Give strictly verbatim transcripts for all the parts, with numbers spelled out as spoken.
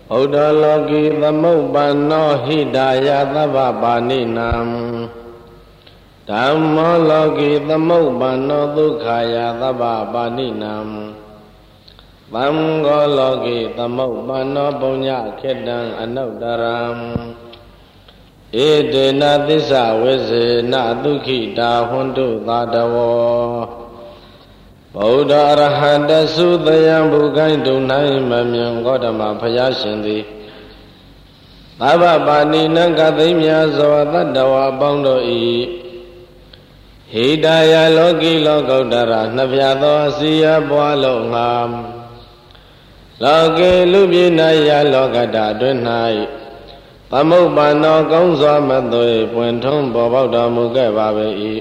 Buddha loki thamuppanno hidaya thabba paninam Dhamma loki thamuppanno dukkhaya thabba paninam Vamgo loki thamuppanno punya khiddang anuttaram Edena tissa visena dukkita huntu tadawo Buddha arahanta sudayam bukai dunai mamyam Gautama Phaya Shin thi Thabba paninam kathimya savatadawa apoung do I Hidaya loki lokuttara napya tho asiya bwa lo ngam Loki lupinaya lokata twin nai Thamuppanno koung swa matthwe pwin thongပေါ်ပေါက်တော်မူခဲ့ပါပေ၏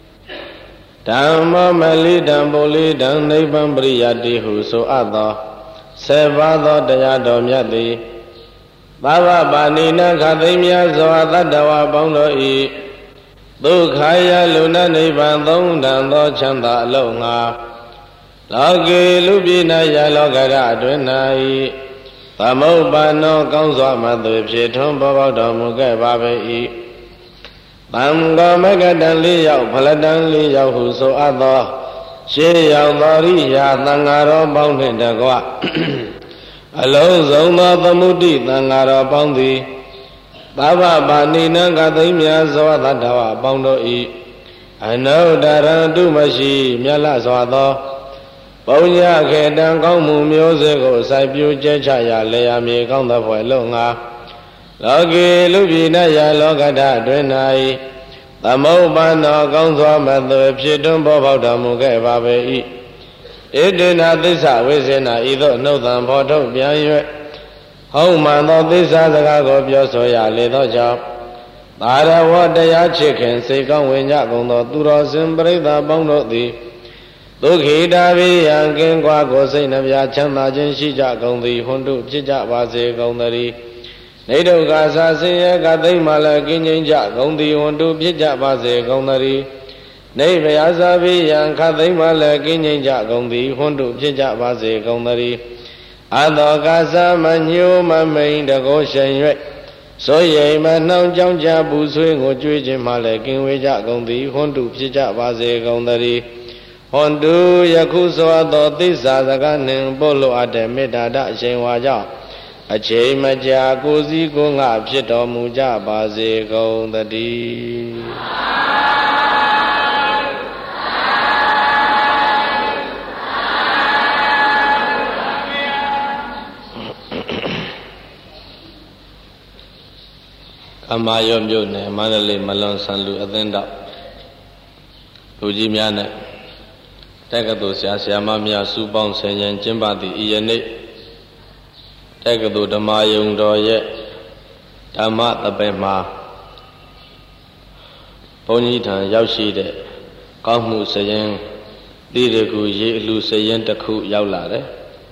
Dhamma melidam bolidam nibbam priyati hu so at though ဆယ် ပါးသောတရားတော်မြတ်သည်သဗ္ဗပါဏိနခသိမြတ်စွာတတ္တဝါပေါင်းတို့၏ဒုက္ခယလူနနိဗ္ဗာန်သုံးတန်သောချမ်းသာအလုံးငါလောကေလူပြည်၌ယလောကရအတွင်း၌သမုပ္ပန္နောကောင်းစွာမှသွေဖြစ်ထွန်းပေါ်ပေါက်တော်မူခဲ့ပါပေ၏သံဃာမဂ္ဂတံလေးရောက်ဖလတံလေးရောက်ဟုဆိုအပ်သောရှေးရောက်သောရိယာသံဃာတော်ပေါင်းနှင့်တကွအလုံးစုံသောသမုဒိသံဃာတော်ပေါင်းသည်သဗ္ဗပါဏိနံကသိမြတ်စွာတတ္တဝါပေါင်းတို့၏အနုတ္တရံတုမရှိမြတ်လစွာသောပုညခေတံကောင်းမှုမျိုးစေ့ကိုစိုက်ပျိုးကျဲချရာလေယာမြေကောင်းသောဖွယ်လုံးငါလောကေလူပြည်၌ယလောကဓာအတွင်း၌သမုပ္ပန္နောကောင်းစွာမသွေဖြစ်တွန်းပေါ်ပေါက်တော်မူခဲ့ပါပေ၏ဣတိနာသစ္စာဝိစေနာဤသို့နှုတ်သံဖော်ထုတ်ပြန်၍ဟုတ်မှန်သောသစ္စာစကားကိုပြောဆိုရလေသောကြောင့်သာရဝတရားချစ်ခင်စိတ်ကောင်းဝင်ကြကုန်သောသူတော်စင်ပရိသတ်ပေါင်းတို့သည်ဒုက္ခိတာဘိယံကင်းကွာကိုစိတ်နှပြချမ်းသာခြင်းရှိကြကုန်သည်ဟွန်တုဖြစ်ကြပါစေကုန်သတည်းနေဒုက္ခသာဆင်းရဲကသိမ့်မှလည်းကင်းငြိမ်းကြကုန်သည်ဟွန်တုဖြစ်ကြပါစေကုန်သတည်းနေဗျာသာဘိယံခသိမ့်မှလည်းကင်းငြိမ်းကြကုန်သည်ဟွန်တုဖြစ်ကြပါစေကုန်သတည်းအတောကာသမညိုမမိန်တကောရှင်၍ဆိုရိမ်မနှောင်းကြောင်းကြပူဆွေးကိုကြွေးခြင်းမှလည်းကင်းဝေးကြကုန်သည်ဟွန်တုဖြစ်ကြပါစေကုန်သတည်းဟွန်တုယခုဆိုသောသစ္စာစကားနှင့်ပို့လိုအပ်တဲ့မေတ္တာတအရှင်ဝါကြောင့်အချိန်မကြာကိုစည်းကိုငါဖြစ်တော်မူကြပါစေကုန်သတည်းအမာရောမြို့နယ်မန္တလေးမလွန်ဆန်လူအသင်းတော်လူကြီးများနဲ့တက္ကသိုလ်ဆရာဆရာမများစုပေါင်းဆင်ရင်ကျင်းပသည့်ဤယနေ့တက္ကသိုလ်ဓမ္မယုံတော်ရဲ့ဓမ္မသဘင်မှာဘုန်းကြီးထံရောက်ရှိတဲ့ကောင်းမှုစရင်တိရကူရေအလူစရင်တစ်ခုရောက်လာတယ်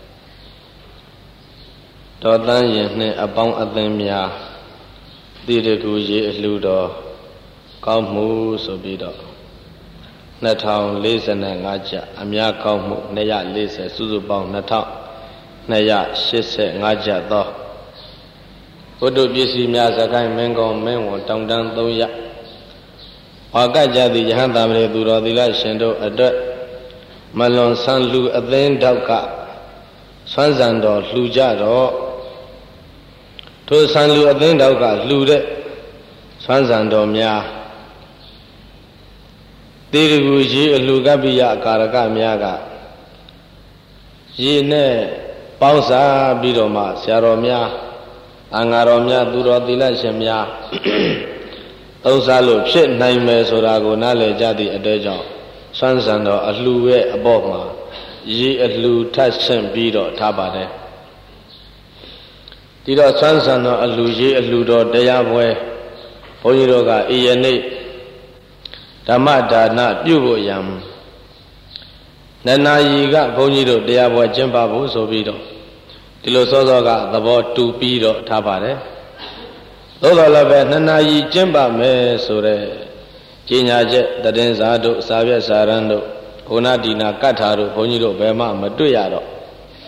တော်တန်းရင်နှင့်အပေါင်းအသင်းများတိရကူရေအလှူတော်ကောင်းမှုဆိုပြီးတော့နှစ်ထောင်လေးဆယ်ငါးကျပ်အများကောင်းမှုနှစ်ရာလေးဆယ်စုစုပေါင်းနှစ်ထောင်နှစ်ရာရှစ်ဆယ်ငါးကျပ်သောဘုဒ္ဓပစ္စည်းများစကိုင်းမင်းကောင်းမင်းဝန်တောင်တန်းသုံးရာဝါကကြသည်ယဟန်တာမရေသူတော်သီလရှင်တို့အတွက်မလွန်ဆန်းလူအသင်းတောက်ကဆွမ်းဆန်တော်လှူကြတော့ထိုဆန်လူအသင်းတောက်ကလှူတဲ့ဆွမ်းဆန်တော်များတေရကူရေအလှူကပ္ပိယကာရကများကရေနဲ့ပေါင်းစားပြီးတော့မှဆရာတော်များအင်္ဂါတော်များသူတော်သီလရှင်များသုံးစားလို့ဖြစ်နိုင်မယ်ဆိုတာကိုနားလည်ကြသည့်အတွက်ကြောင့်ဆွမ်းဆန်တော်အလှူရဲ့အပေါ်မှာရေအလှူထပ်ဆင့်ပြီးတော့ထားပါတယ်ဒီတော့ဆွမ်းဆန်တော်အလှူရေအလှူတော်တရားပွဲဘုန်းကြီးတို့ကဤယနေ့ဓမ္မဒါနပြုဖို့ရံနန္နာယီကဘုန်းကြီးတို့တရားပွဲကျင်းပဖို့ဆိုပြီးတော့ဒီလိုစောစောကသဘောတူပြီးတော့ထားပါတယ်သို့တော်လည်းပဲနန္နာယီကျင်းပမယ်ဆိုတဲ့ကြေညာချက်တည်င်းစာတို့စာရွက်စာရန်တို့ဂုဏဒီနာကတ်ထာတို့ဘုန်းကြီးတို့ဘယ်မှမတွေ့ရတော့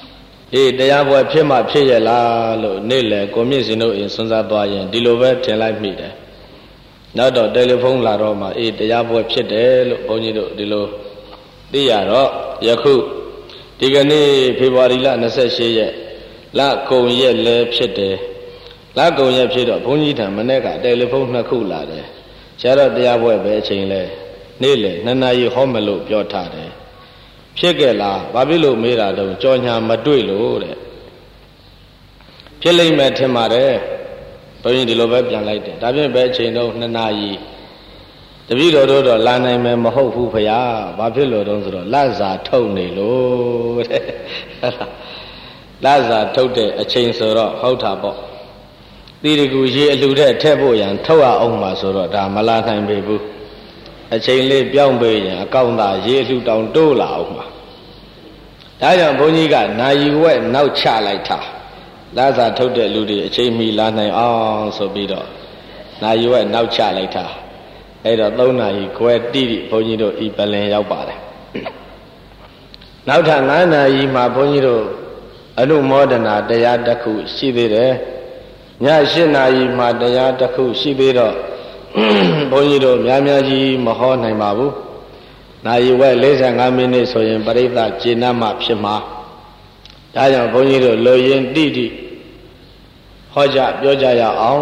အေးတရားပွဲဖြစ်မှဖြစ်ရလားလို့နေ့လေကိုမြင့်စင်တို့အရင်စွန့်စားသွားရင်ဒီလိုပဲထင်လိုက်မိတယ်နောက်တော့တယ်လီဖုန်းလာတော့မှအေးတရားပွဲဖြစ်တယ်လို့ဘုန်းကြီးတို့ဒီလိုသိရတော့ယခုဒီကနေ့ဖေဖော်ဝါရီလ၂၈ရက်လကုံရက်လည်းဖြစ်တယ်လကုံရက်ဖြစ်တော့ဘုန်းကြီးထံမနေ့ကတယ်လီဖုန်းနှစ်ခုလာတယ်ဆရာတော်တရားပွဲပဲအချိန်လဲနေ့လေနှစ်နာရီဟောမလို့ပြောထားတယ်ဖြစ်ခဲ့လားဘာဖြစ်လို့မေးတာတော့ကြောညာမတွေ့လို့တဲ့ဖြစ်လိမ့်မယ်ထင်ပါတယ်ဘုန်းကြီးဒီလိုပဲပြန်လိုက်တယ်ဒါဖြင့်ပဲအချိန်တော့နှစ်နာရီတပည့်တော်တို့တော့လာနိုင်မယ်မဟုတ်ဘူးဖေဟာဘာဖြစ်လို့တုံးဆိုတော့လစာထုတ်နေလို့တဲ့လစာထုတ်တဲ့အချိန်ဆိုတော့ဟုတ်တာပေါ့တိရကူရေအလှတဲ့ထက်ဖို့ရန်ထုတ်ရအောင်ပါဆိုတော့ဒါမလာနိုင်ပေဘူးအချိန်လေးပြောင်းပေးရင်အကောင့်သာရေအလှတောင်တိုးလာအောင်ပါဒါကြောင့်ဘုန်းကြီးကနာယီဝက်နောက်ချလိုက်တာလစာထုတ်တဲ့လူတွေအချိန်မီလာနိုင်အောင်ဆိုပြီးတော့နာယီဝက်နောက်ချလိုက်တာအဲ့တော့သုံးနာရီခွဲတိတိဘုန်းကြီးတို့ဤပလင်ရောက်ပါတယ်နောက်ထပ်ငါးနာရီမှာဘုန်းကြီးတို့အနုမောဒနာတရားတစ်ခုရှိသေးတယ်ည၈နာရီမှာတရားတစ်ခုရှိသေးတော့ဘုန်းကြီးတို့များများကြီးမဟောနိုင်ပါဘူးနာရီဝက်၄၅မိနစ်ဆိုရင်ပရိသတ်ကျေနပ်မှဖြစ်မှာဒါကြောင့်ဘုန်းကြီးတို့လိုရင်တိတိဟောကြပြောကြရအောင်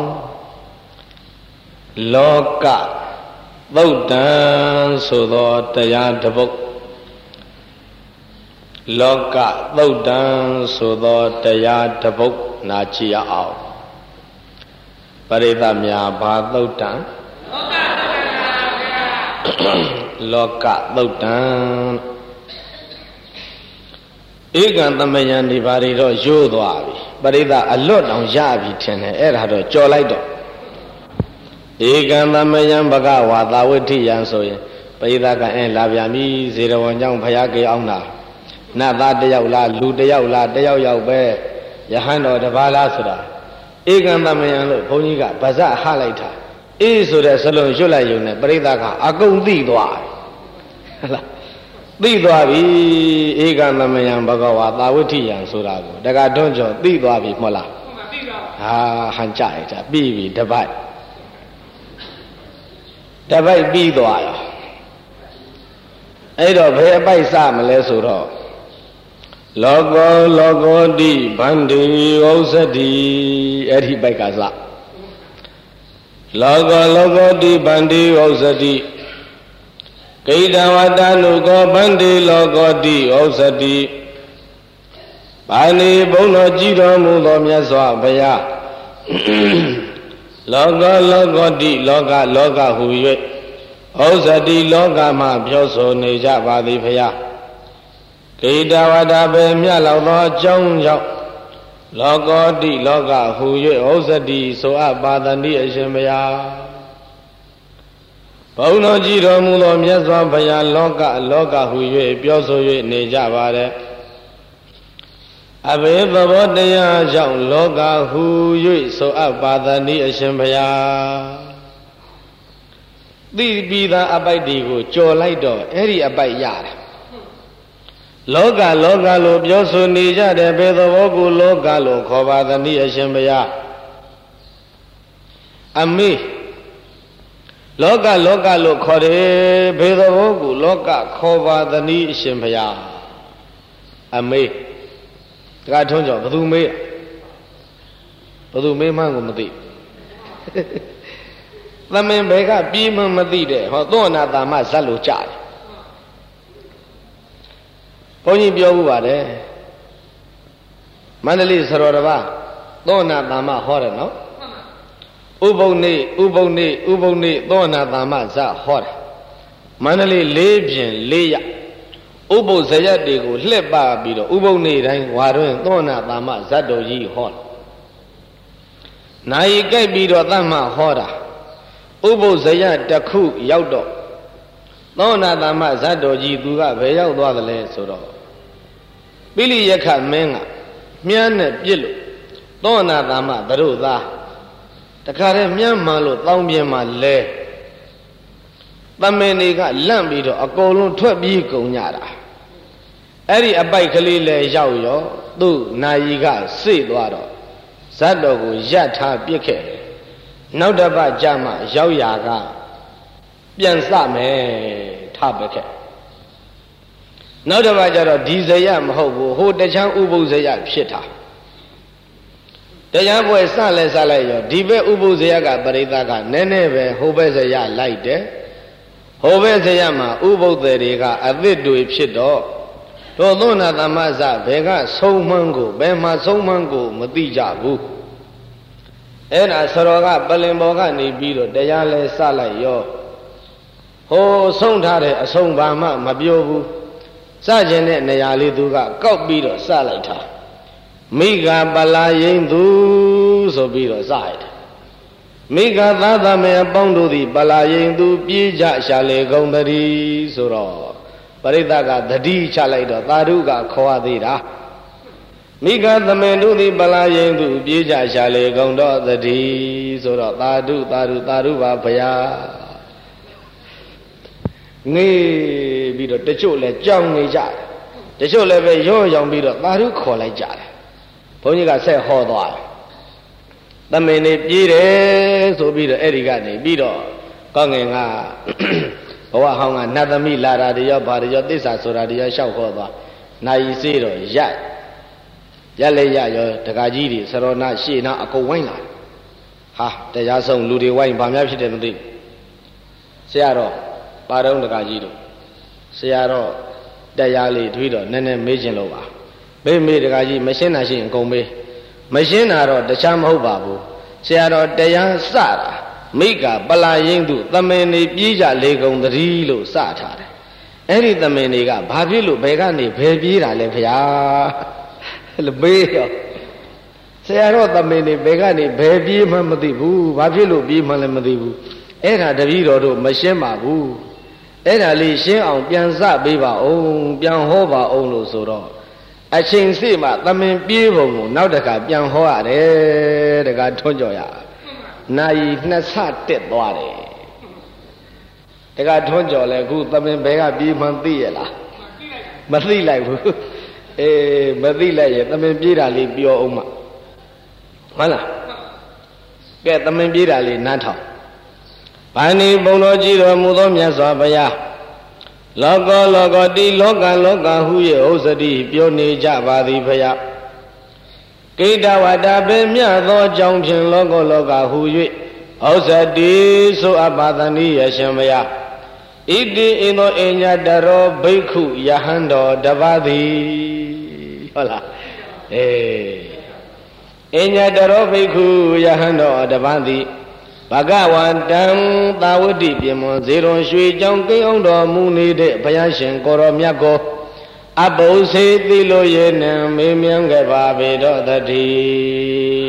လောကသုတ်တံဆိုသောတရားတစ်ပုဒ်လောကသုတ်တံဆိုသောတရားတစ်ပုဒ်နာကြည့်ရအောင်ပရိသတ်များဘာသုတ်တံလောကသုတ်တံဧကံသမယံဒီဘာတွေတော့ရိုးသွားပြီပရိသတ်အလွတ်တောင်ရပြီထင်တယ်အဲ့ဒါတော့ကြော်လိုက်တော့ဧကံသမယံဘဂဝါသာဝဋ္ဌိယံဆိုရင်ပရိသတ်ကအဲလာပြန်ပြီဇေရဝံကြောင့်ဘုရားကေအောင်တာနတ်သားတယောက်လားလူတယောက်လားတယောက်ယောက်ပဲယဟန်တော်တပါးလားဆိုတာဧကံသမယံလို့ဘုန်းကြီးကဗဇဟလိုက်တာအေးဆိုတဲ့စလုံးရွတ်လိုက်ရုံနဲ့ပရိသတ်ကအကုန်သိသွားဟုတ်လားသိသွားပြီဧကံသမယံဘဂဝါသာဝဋ္ဌိယံဆိုတာကိုတက္ကထွန်းကျော်သိသွားပြီမဟုတ်လားသိပါဘူးဟာဟန်ကြရတာပြီးပြီတပိုက်တပိုက်ပြီးသွားရောအဲ့တော့ဘယ်အပိုက်စမလဲဆိုတော့လောကောလောကောတိဗန္တိဩဇတိအဲ့ဒီပိုက်ကစလောကောလောကောတိဗန္တိဩဇတိဂိတဝတ္တနုကောဗန္တိလောကောတိဩဇတိဘာနေဘုန်းတော်ကြည်တော်မူသောမြတ်စွာဘုရားလောကလောကတိလောကလောကဟူ၍ဩဇတိလောကမှာပြောဆိုနေကြပါသည်ဖရာဂိတဝတ္တပဲမြတ်လောက်သောအကြောင်းကြောင့်လောကတိလောကဟူ၍ဩဇတိဆိုအပ်ပါသတိအရှင်ဘုရားဘုန်းတော်ကြည်တော်မူသောမြတ်စွာဘုရားလောကလောကဟူ၍ပြောဆို၍နေကြပါれအဘေသဘောတရားကြောင့်လောကဟူ၍ဆိုအပ်ပါသတိအရှင်ဘုရားသိပြီးသားအပိုက်ဒီကိုကြော်လိုက်တော့အဲ့ဒီအပိုက်ရတယ်လောကလောကလို့ပြောဆိုနေကြတယ်ဘယ်သဘောကိုလောကလို့ခေါ်ပါသနည်းအရှင်ဘုရားအမေလောကလောကလို့ခေါ်တယ်ဘယ်သဘောကိုလောကခေါ်ပါသနည်းအရှင်ဘုရားအမေတခါထုံးကြောင့်ဘယ်သူမေးဘယ်သူမေးမှန်းကိုမသိသမင်ဘယ်ကပြေးမှမသိတဲ့ဟောသောအနာတာမဇတ်လို့ကြားတယ်ဘုန်းကြီးပြောဘူးပါတယ်မန္တလေးစရောတပါသောအနာတာမဟောတယ်နော်ဥပုံနေဥပုံနေဥပုံနေသောအနာတာမဇတ်ဟောတယ်မန္တလေးလေးပြင်လေးရဥပုဇယတ်တွေကိုလှည့်ပပြီးတော့ဥပုံနေတိုင်းဝါတွင်သောအနာတာမဇတ်တော်ကြီးဟောတယ်နိုင်ကြိုက်ပြီးတော့တတ်မှဟောတာဥပုဇယတစ်ခုရောက်တော့သောနာတမဇတ်တော်ကြီးသူကဘယ်ရောက်သွားသလဲဆိုတော့ပိလိယခမင်းကမြန်းနဲ့ပြစ်လို့သောနာတမသတို့သားတခါတည်းမြန်းမှန်လို့တောင်းပြင်းမှလဲသမင်တွေကလန့်ပြီးတော့အကုန်လုံးထွက်ပြေးကုန်ကြတာအဲ့ဒီအပိုက်ကလေးလဲရောက်ရောသူ့နာယီကစိတ်သွားတော့ဇတ်တော်ကိုယတ်ထားပြစ်ခဲ့တယ်နောက်တစ်ပတ်ကြာမှရောက်ရာကပြန်စမယ်ထားပစ်ခဲ့နောက်တစ်ပတ်ကျတော့ဒီဇယမဟုတ်ဘူးဟိုတချမ်းဥပုဇယဖြစ်တာတရားပွဲစလဲစလိုက်ရောဒီဘက်ဥပုဇယကပရိသတ်ကနည်းနည်းပဲဟိုဘက်ဇယလိုက်တယ်ဟိုဘက်ဇယမှာဥပုသေတွေကအသစ်တွေဖြစ်တော့တို့သောနာသမဇဘယ်ကဆုံးမှန်းကိုဘယ်မှာဆုံးမှန်းကိုမသိကြဘူးအဲ့ဒါဆရောကပလင်ပေါ်ကနေပြီးတော့တရားလဲစလိုက်ရောဟိုဆုံးထားတဲ့အဆုံးဘာမှမပြောဘူးစကျင်တဲ့နေရာလေးသူကကောက်ပြီးတော့စလိုက်တာမိဂပလာယိန်သူဆိုပြီးတော့စရတယ်မိဂသာသမေအပေါင်းတို့သည်ပလာယိန်သူပြေးကြရှာလေကုန်တည်းဆိုတော့ပရိသတ်ကတတိချလိုက်တော့သာဓုကခေါ်ရသေးတာမိဂသမေတို့သည်ပလာယိန်သူပြေးကြရှာလေကုန်တော့တည်းဆိုတော့သာဓုသာဓုသာဓုပါဗျာငေးပြီးတော့တချို့လဲကြောင်နေကြတယ်တချို့လည်းပဲရော့ရောင်ပြီးတော့သာဓုခေါ်လိုက်ကြတယ်ဘုန်းကြီးကဆက်ဟောသွားတယ်သမင်နေပြေးတယ်ဆိုပြီးတော့အဲ့ဒီကနေပြီးတော့ကောင်းငင်ကဘဝဟောင်းကနတ်သမီးလာတာတရောဘာတရောသစ္စာဆိုတာတရောလျှောက်ဟောသွားနိုင်စေးတော့ရက်ရက်လေရရောတကာကြီးတွေစရောနာရှေ့နာအကုန်ဝိုင်းလာဟာတရားဆုံးလူတွေဝိုင်းဘာများဖြစ်တယ်မသိဆရာတော်ပါတော်တကာကြီးတို့ဆရာတော်တရားလေးတွေးတော့နည်းနည်းမေးခြင်းလို့ပါမေးမေးတကာကြီးမရှင်းတာရှိရင်အကုန်မေးမရှင်းတာတော့တခြားမဟုတ်ပါဘူးဆရာတော်တရားစတာမိကပလာယိန်သူသမင်နေပြေးကြလေကုန်သတိလို့စထားတယ်အဲ့ဒီသမင်တွေကဘာဖြစ်လို့ဘယ်ကနေဘယ်ပြေးတာလဲဗျာလို့မေးရောဆရာတော်သမင်တွေဘယ်ကနေဘယ်ပြေးမှမသိဘူးဘာဖြစ်လို့ပြေးမှလည်းမသိဘူးအဲ့ဒါတပည့်တော်တို့မရှင်းပါဘူးအဲ့ဒါလေးရှင်းအောင်ပြန်စပေးပါဦးပြန်ဟောပါဦးလို့ဆိုတော့အချိန်စိမှသမင်ပြေးပုံကိုနောက်တခါပြန်ဟောရတယ်တခါထွန်းကြော်ရနိုင်နှစ်ဆတက်သွားတယ်တခါထွန်းကြော်လဲအခုသမင်ဘဲကပြေးမှန်းသိရလားမသိလိုက်ဘူးအေးမသိလိုက်ရင်သမင်ပြေးတာလေးပြောအောင်မဟုတ်လားကဲသမင်ပြေးတာလေးနားထောင်ဘာနိဘုံတော်ကြည်တော်မူသောမြတ်စွာဘုရားလောကလောကတိလောကလောကဟု၍ဥစ္စတိပြောနေကြပါသည်ဘုရားကိတဝတ္တပေမြတ်သောကြောင့်ဖြင့်လောကလောကဟု၍ဥစ္စတိဆိုအပ်ပါသနည်းရရှင်ဘုရားဣတိဣသောအညတရောဘိက္ခုယဟန်တော်တပါးသည်ဟုတ်လားအေးအညတရောဘိက္ခုယဟန်တော်တပါးသည်ဘဂဝန္တံသာဝတိပြမွန်ဇေရွန်ရွှေကြောင့်ကိန်းအောင်တော်မူနေတဲ့ဘုရားရှင်ကိုရောမြတ်ကိုအပုစေတိလို့ရေနံမေးမြန်းခဲ့ပါပေတော့တည်း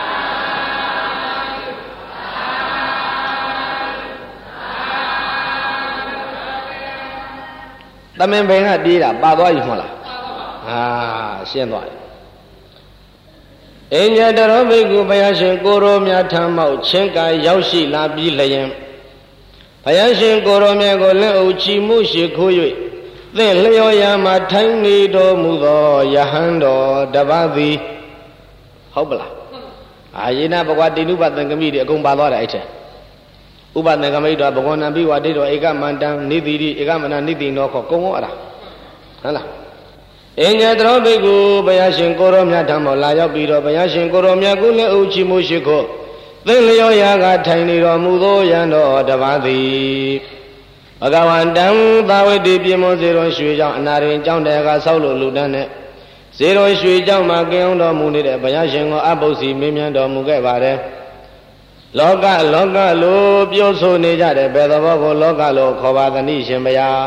သမင်ဘယ်ကပြေးတာပါသွားပြီမဟုတ်လားအာရှင်းသွားတယ်အညတရောဘိက္ခုဘုရားရှင်ကိုရောမြတ်ထမ်းမောက်ချင်းကရောက်ရှိလာပြီးလျင်ဘုရားရှင်ကိုရောမြတ်ကိုလက်အုပ်ချီမှုရှိခိုး၍သင်လျော်ရာမှာထိုင်နေတော်မူသောယဟန်တော်တပါးသည်ဟုတ်ပလားအာယေနဘဂဝတိနုပသံဃမိတွေအကုန်ပါသွားတယ်အဲ့ထက်ဥပသံဃမိတော်ဘဂဝနာပိဝတိတော်ဧကမန္တံနိတိတိဧကမန္တနိတိနောခေါ်ကုံဟောအဲ့ဒါဟုတ်လားအညတရောဘိက္ခုဘုရားရှင်ကိုရောမြတ်ထံမောလာရောက်ပြီးတော့ဘုရားရှင်ကိုရောမြတ်ကိုလည်းအုပ်ချီမှုရှိခို့သင်လျောရာကထိုင်နေတော်မူသောယံတော်တပါးသည်ဘဂဝန္တံသာဝတိပြမွန်ဇေရွန်ရွှေကြောင့်အနာရင်ကြောင့်တရားကဆောက်လို့လူတန်းနဲ့ဇေရွန်ရွှေကြောင့်မှာကင်းအောင်တော်မူနေတဲ့ဘုရားရှင်ကိုအပုစီမင်းမြန်းတော်မူခဲ့ပါတယ်လောကလောကလို့ပြောဆိုနေကြတဲ့ဘယ်သဘောကိုလောကလို့ခေါ်ပါသနည်းရှင်ဘုရား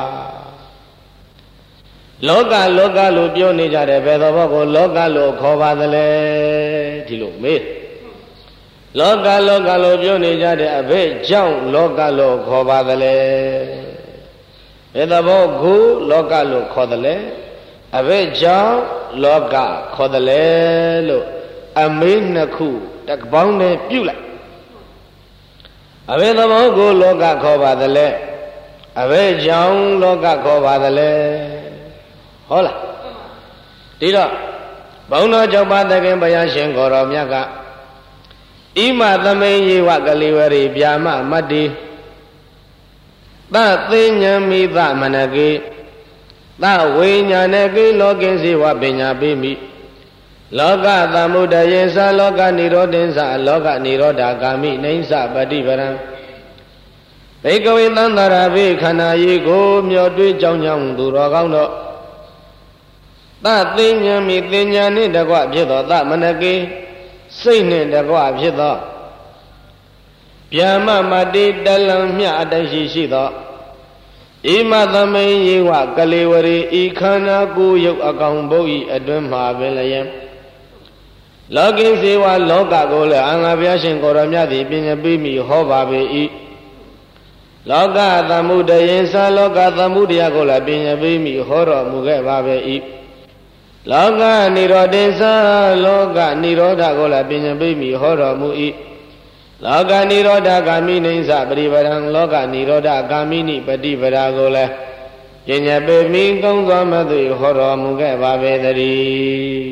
လောကလောကလို့ပြောနေကြတယ်ဘယ်သဘောကိုလောကလို့ခေါ်ပါသလဲဒီလိုမေးလောကလောကလို့ပြောနေကြတဲ့အဘိကြောင့်လောကလို့ခေါ်ပါသလဲဘယ်သဘောကိုလောကလို့ခေါ်သလဲအဘိကြောင့်လောကခေါ်သလဲလို့အမေးနှစ်ခုတပေါင်းနဲ့ပြုတ်လိုက်အဘိသဘောကိုလောကခေါ်ပါသလဲအဘိကြောင့်လောကခေါ်ပါသလဲဟုတ်လားဒီတော့ဘုံတော်ကြောင့်ပါသခင်ဘုရားရှင်ကိုရောမြတ်ကဣမသမိန်ယေဝကလေးဝရိဗျာမမတ္တိသသိဉ္ဉမိသမနကေသဝိညာဏကေလောကိစေဝပညာပိမိလောကသမုဒယေသလောကនិရောဓိသလောကនិရောဓဂာမိနိစ္စပฏิပရံဘေကဝေသန္တရာဘိခန္ဓာယီကိုမျောတွေးကြောင်းကြောင်းသူတော်ကောင်းတို့သသိဉ္ဉမိသိဉ္ဉနှင့်တကွဖြစ်သောသမနကေစိတ်နှင့်တကွဖြစ်သောဗျာမမတိတလံမြအတရှိရှိသောဣမသမိန်ယေဝကလေးဝရီဤခန္ဓာကိုယ်ရုပ်အကောင်ဘုတ်ဤအတွင်းမှာပင်လျင်လောကိစေဝလောကကိုလည်းအင်္ဂါဘုရားရှင်ကိုရောမြတ်သည်ပညာပေးမိဟောပါပေ၏လောကသမုဒယေသလောကသမုဒယကိုလည်းပညာပေးမိဟောတော်မူခဲ့ပါပေ၏လောကនិရောဓိသလောကនិရောဓကိုလည်းပညာပေးမိဟောတော်မူ၏လောကនិရောဓဂာမိနိစ္စပရိပရံလောကនិရောဓဂာမိနိပฏิပဒါကိုလည်းပညာပေးမိကောင်းသောမသွေဟောတော်မူခဲ့ပါပေတည်း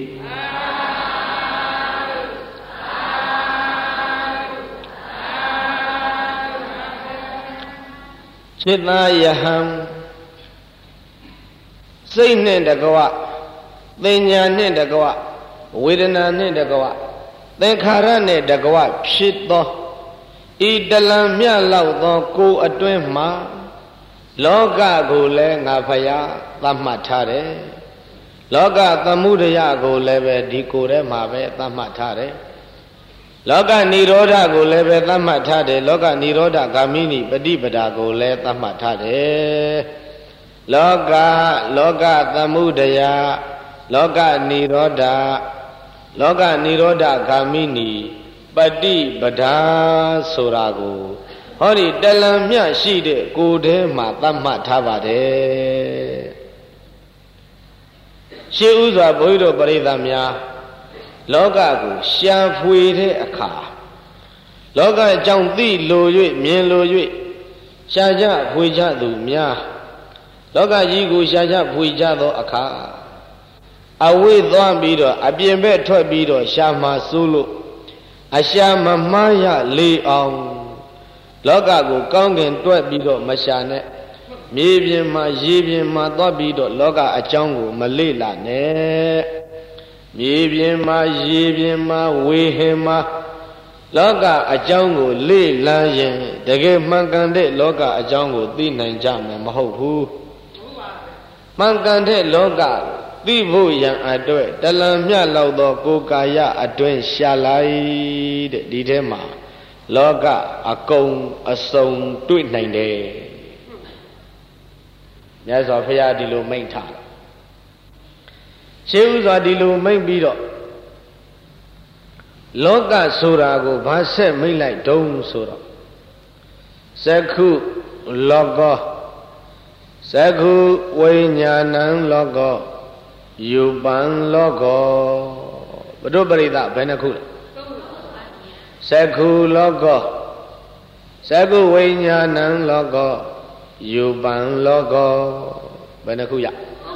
จิตตายหံစိတ်နဲ့တကွသင်ညာနဲ့တကွဝေဒနာနဲ့တကွသင်္ခါရနဲ့တကွဖြစ်သောဤတလံမြလောက်သောကိုယ်အတွင်းမှာလောကကိုလည်းငါဖယားသတ်မှတ်ထားတယ်လောကသမုဒယကိုလည်းပဲဒီကိုယ်ထဲမှာပဲသတ်မှတ်ထားတယ်လောကនិရောဓကိုလည်းပဲသတ်မှတ်ထားတယ်လောကនិရောဓဂာမိနိပฏิပဒါကိုလည်းသတ်မှတ်ထားတယ်လောကလောကသမုဒယလောကនិရောဓလောကនិရောဓဂာမိနိပฏิပဒါဆိုတာကိုဟောဒီတလံမြရှိတဲ့ကိုယ်ထဲမှာသတ်မှတ်ထားပါတယ်ရှေးဥစွာဘုန်းကြီးတို့ပရိသတ်များလောကကိုရှာဖွေတဲ့အခါလောကအကြောင်းသိလို၍မြင်လို၍ရှာကြဖွေကြသူများလောကကြီးကိုရှာကြဖွေကြသောအခါအဝိသွားပြီးတော့အပြင်ဘက်ထွက်ပြီးတော့ရှာမှစိုးလို့အရှာမမှားရလေအောင်လောကကိုကောင်းကင်တွက်ပြီးတော့မရှာနဲ့မြေပြင်မှာရေပြင်မှာသွားပြီးတော့လောကအကြောင်းကိုမလေ့လာနဲ့မြေပြင်မှာရေပြင်မှာဝေဟင်မှာလောကအကြောင်းကိုလေ့လာရင်တကယ်မှန်ကန်တဲ့လောကအကြောင်းကိုသိနိုင်ကြမှာမဟုတ်ဘူးမှန်ကန်တဲ့လောကသိဖို့ရန်အတွက်တလံမြလောက်သောကိုယ်ကာယအတွင်းရှာလိုက်တဲ့ဒီထဲမှာလောကအကုန်အစုံတွေ့နိုင်တယ်မြတ်စွာဘုရားဒီလိုမိန့်ထားတယ်ရှေးဥစွာဒီလိုမိန့်ပြီးတော့လောကဆိုတာကိုဘာဆက်မိန့်လိုက်တုံးဆိုတော့သက္ခုလောကောသက္ခုဝိညာဏံလောကောယူပံလောကောဘုဒ္ဓပရိသဘယ်နှခုလဲသက္ခုလောကောသက္ခုဝိညာဏံလောကောယူပံလောကောဘယ်နှခုရ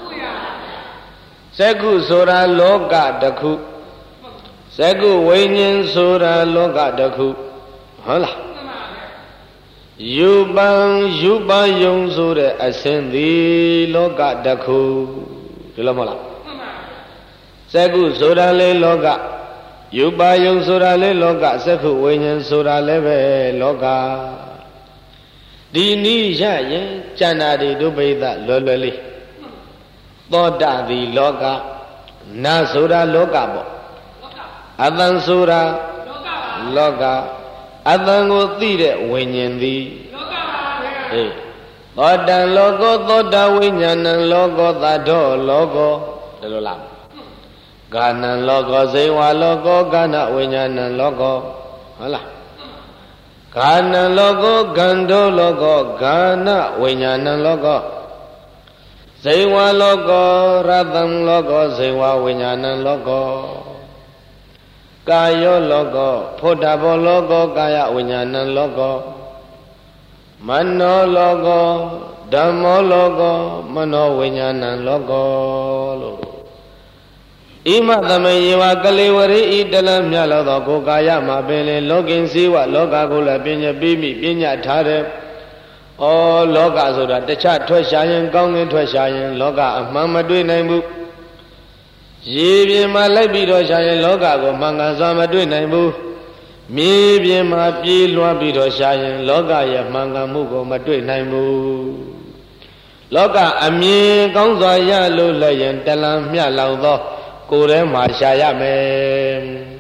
သက္ခုဆိုတာလောကတစ်ခုသက္ခုဝိညာဉ်ဆိုတာလောကတစ်ခုဟုတ်လားယူပံယူပံယုံဆိုတဲ့အစဉ်သည်လောကတစ်ခုဒီလိုမဟုတ်လားသက္ခုဆိုတာလေလောကယူပံယုံဆိုတာလေလောကသက္ခုဝိညာဉ်ဆိုတာလည်းပဲလောကဒီနည်းရရင်ကျန်တာတွေဒုပိသလွယ်လွယ်လေးသောတာသည်လောကနာဆိုတာလောကပေါ့အတန်ဆိုတာလောကအတန်ကိုသိတဲ့ဝိညာဉ်သည်လောကပါပဲအေးသောတံလောကောသောတာဝိညာဏံလောကောသတ္တောလောကောဒီလိုလားဂာနံလောကောဇေဝလောကောဂာနဝိညာဏံလောကောဟုတ်လားဂာနံလောကောဂန္ဓောလောကောဂာနဝိညာဏံလောကောဇေဝလောကောရတံလောကောဇေဝဝိညာဏံလောကောကာယောလောကောဖောတဘောလောကောကာယဝိညာဏံလောကောမနောလောကောဓမ္မောလောကောမနောဝိညာဏံလောကောလို့ Ima Tamayewa Kalewari Italam Yala Kokaya Bele Login Siwa Loga Gula Pinya Bibi Pinya Tare O Loga Soda the chat Twashayan Gong and Twashayan Loga Mama Duinaibu Yibi Malabido Shayan Loga Go Manga Zama Duinaibu Maybe my Pilwa Bido Shayan Loga Ya Manga Mugo Maduinaibu Loga Ami Gongzaya Lulayan Talam Yala Kure Mashaya me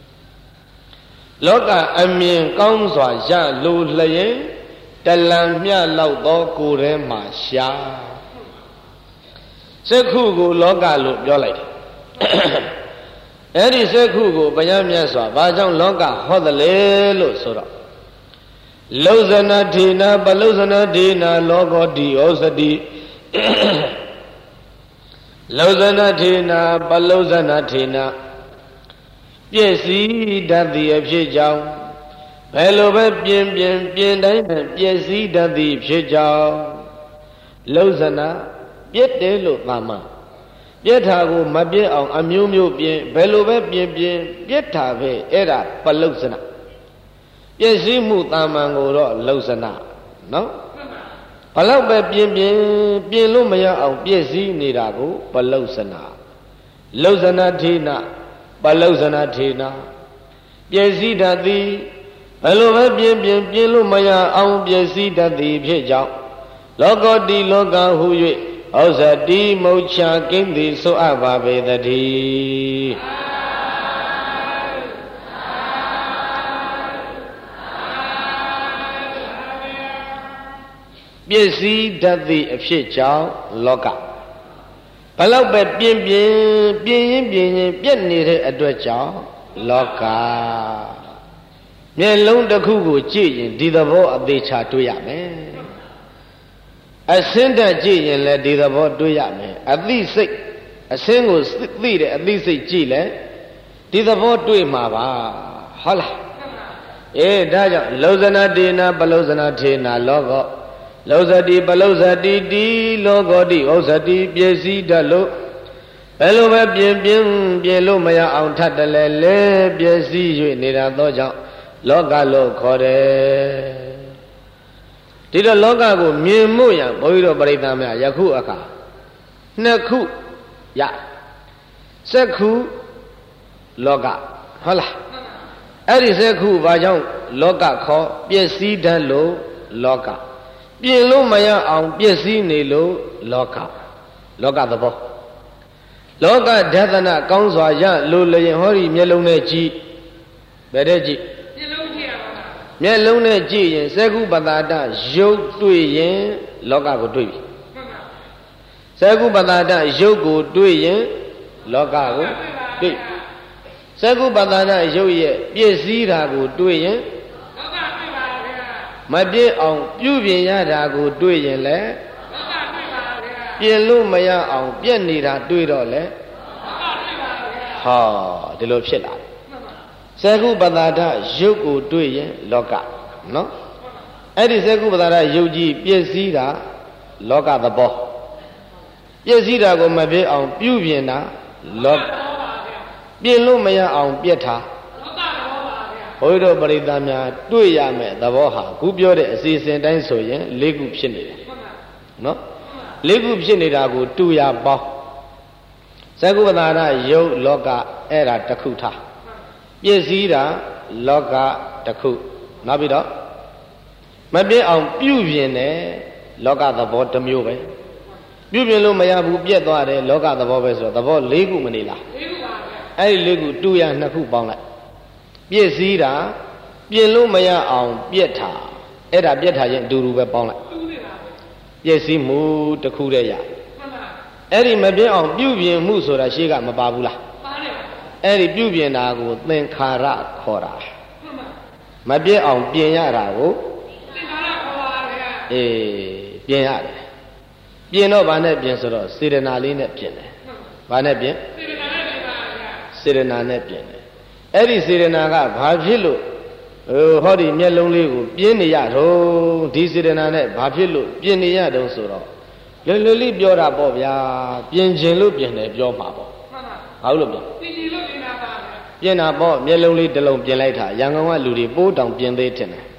Loka Amin Kongzwa Ya Lulayan Talam Yala Kure Masha Sekugu Loga Lu Yolite Eri Sekugu Bayam Yaswa Bajang Loga Hodale Lu Sura Lozana Dina Balozana Dina Logo Di Osadi Lozana Dina Balozana Dina Piesi Dadi Pijao Pelobe Pien Pien Pien Dine Piesi Dadi Pijao Lozana Pietelo Mama Pietago Mabie on Amu Pien Pelobe Pien Pien Pietave Era Palozana Piesi Mutamango Lozana No? Palauba Pien Pien Pien Lumaya on Piesi Nirago Palozana Lozana Tina Palozana Tina Piesi Dadi Pelobe Pien Pien Pien Lumaya on Piesi Dadi Pijao Logo di Loga Huye Osa di Mocha Kindi So Ababe the Di Piesi Dadi Pijao Loga Palauba Pien Pien Pien Pien Pien Nire Adwachao Loga Melon the Kugu Ji did the bo of the Chatuyame A sender G and let the board do yame. At least six, a single leader at least a Chile, did the board do Mava. Holla. Eh, Daja, Lozana Dina, Balozana Tina, Logo, Loza di Baloza di di, Logo di, Osa di, Piesi Dalo, Hello, Bien Bien, Bielo Maya on Tatale, Piesi, Nira Doja, Loga Lo Core. Did a loga go Mimuya, Boido Baritama, Yaku Aka Naku Ya Seku Loga Hola Eri Seku Vajong Loga Ko Piesi Dalo Loga Pielo Maya on Piesi Nilo Loga Loga the Bo Loga Dathana Counswa Ya Lulayan Hori Meloneji Bereji Melone Ji, Segu Badada, Joke Duyen, Loga go do. Segu Badada, Jogo Duyen, Loga go do. Segu Badada, Joye, Piesira go doyen. My dear on Pubiana go doyen le. Pielo Maya on Pianira do it all. Ha, the love shit. Segu Badada, Jogo Duyen, Loga, no? Edi Segu Badada, Yoji, Piesira, Loga the Bo. Piesira go Mabe on Pubiana, Loga. Pielumaya on Pieta. Oido Baridamia, Duyame, the Boha, Gubio, the season Dansoyen, Legu Pshinida. No? Legu Pshinida go Tuya Bo. Segu Badada, Yo, Loga, Era Takuta. Piesira Loga Taku Nabido Maybe on Puvian Loga the bottom you way. Puvian Mayabu Pietware, Loga the Bobes, the ball Legu Manila. I Legu Tuya Naku Bona Piesira Pielo Maya on Pieta Era Pieta Yen Duru Bona Piesi Mu Takureya Eri Maybe on Puvian Musora Shiga Mababula. Eri Pubiana go then Kara Kora. My beer on Piana go. Eh, Piana. Piano Banet Piensoro, Sirenali Nepine. Banepin Sirena Nepine. Eri Sirenaga, Bavilo, Hori Melonli, Pieniato, Disirena, Bavilo, Pieniato Soro. Lily Biora Bobia, Pienjelu Piene, Biomabo. ဘာလို့လဲပြင်တာပေါ့မျက်လုံးလေးတစ်လုံးပြင်လိုက်တာရန်ကုန်ကလူတွေပိုးတောင်ပြင်သေးတယ်ဟမ်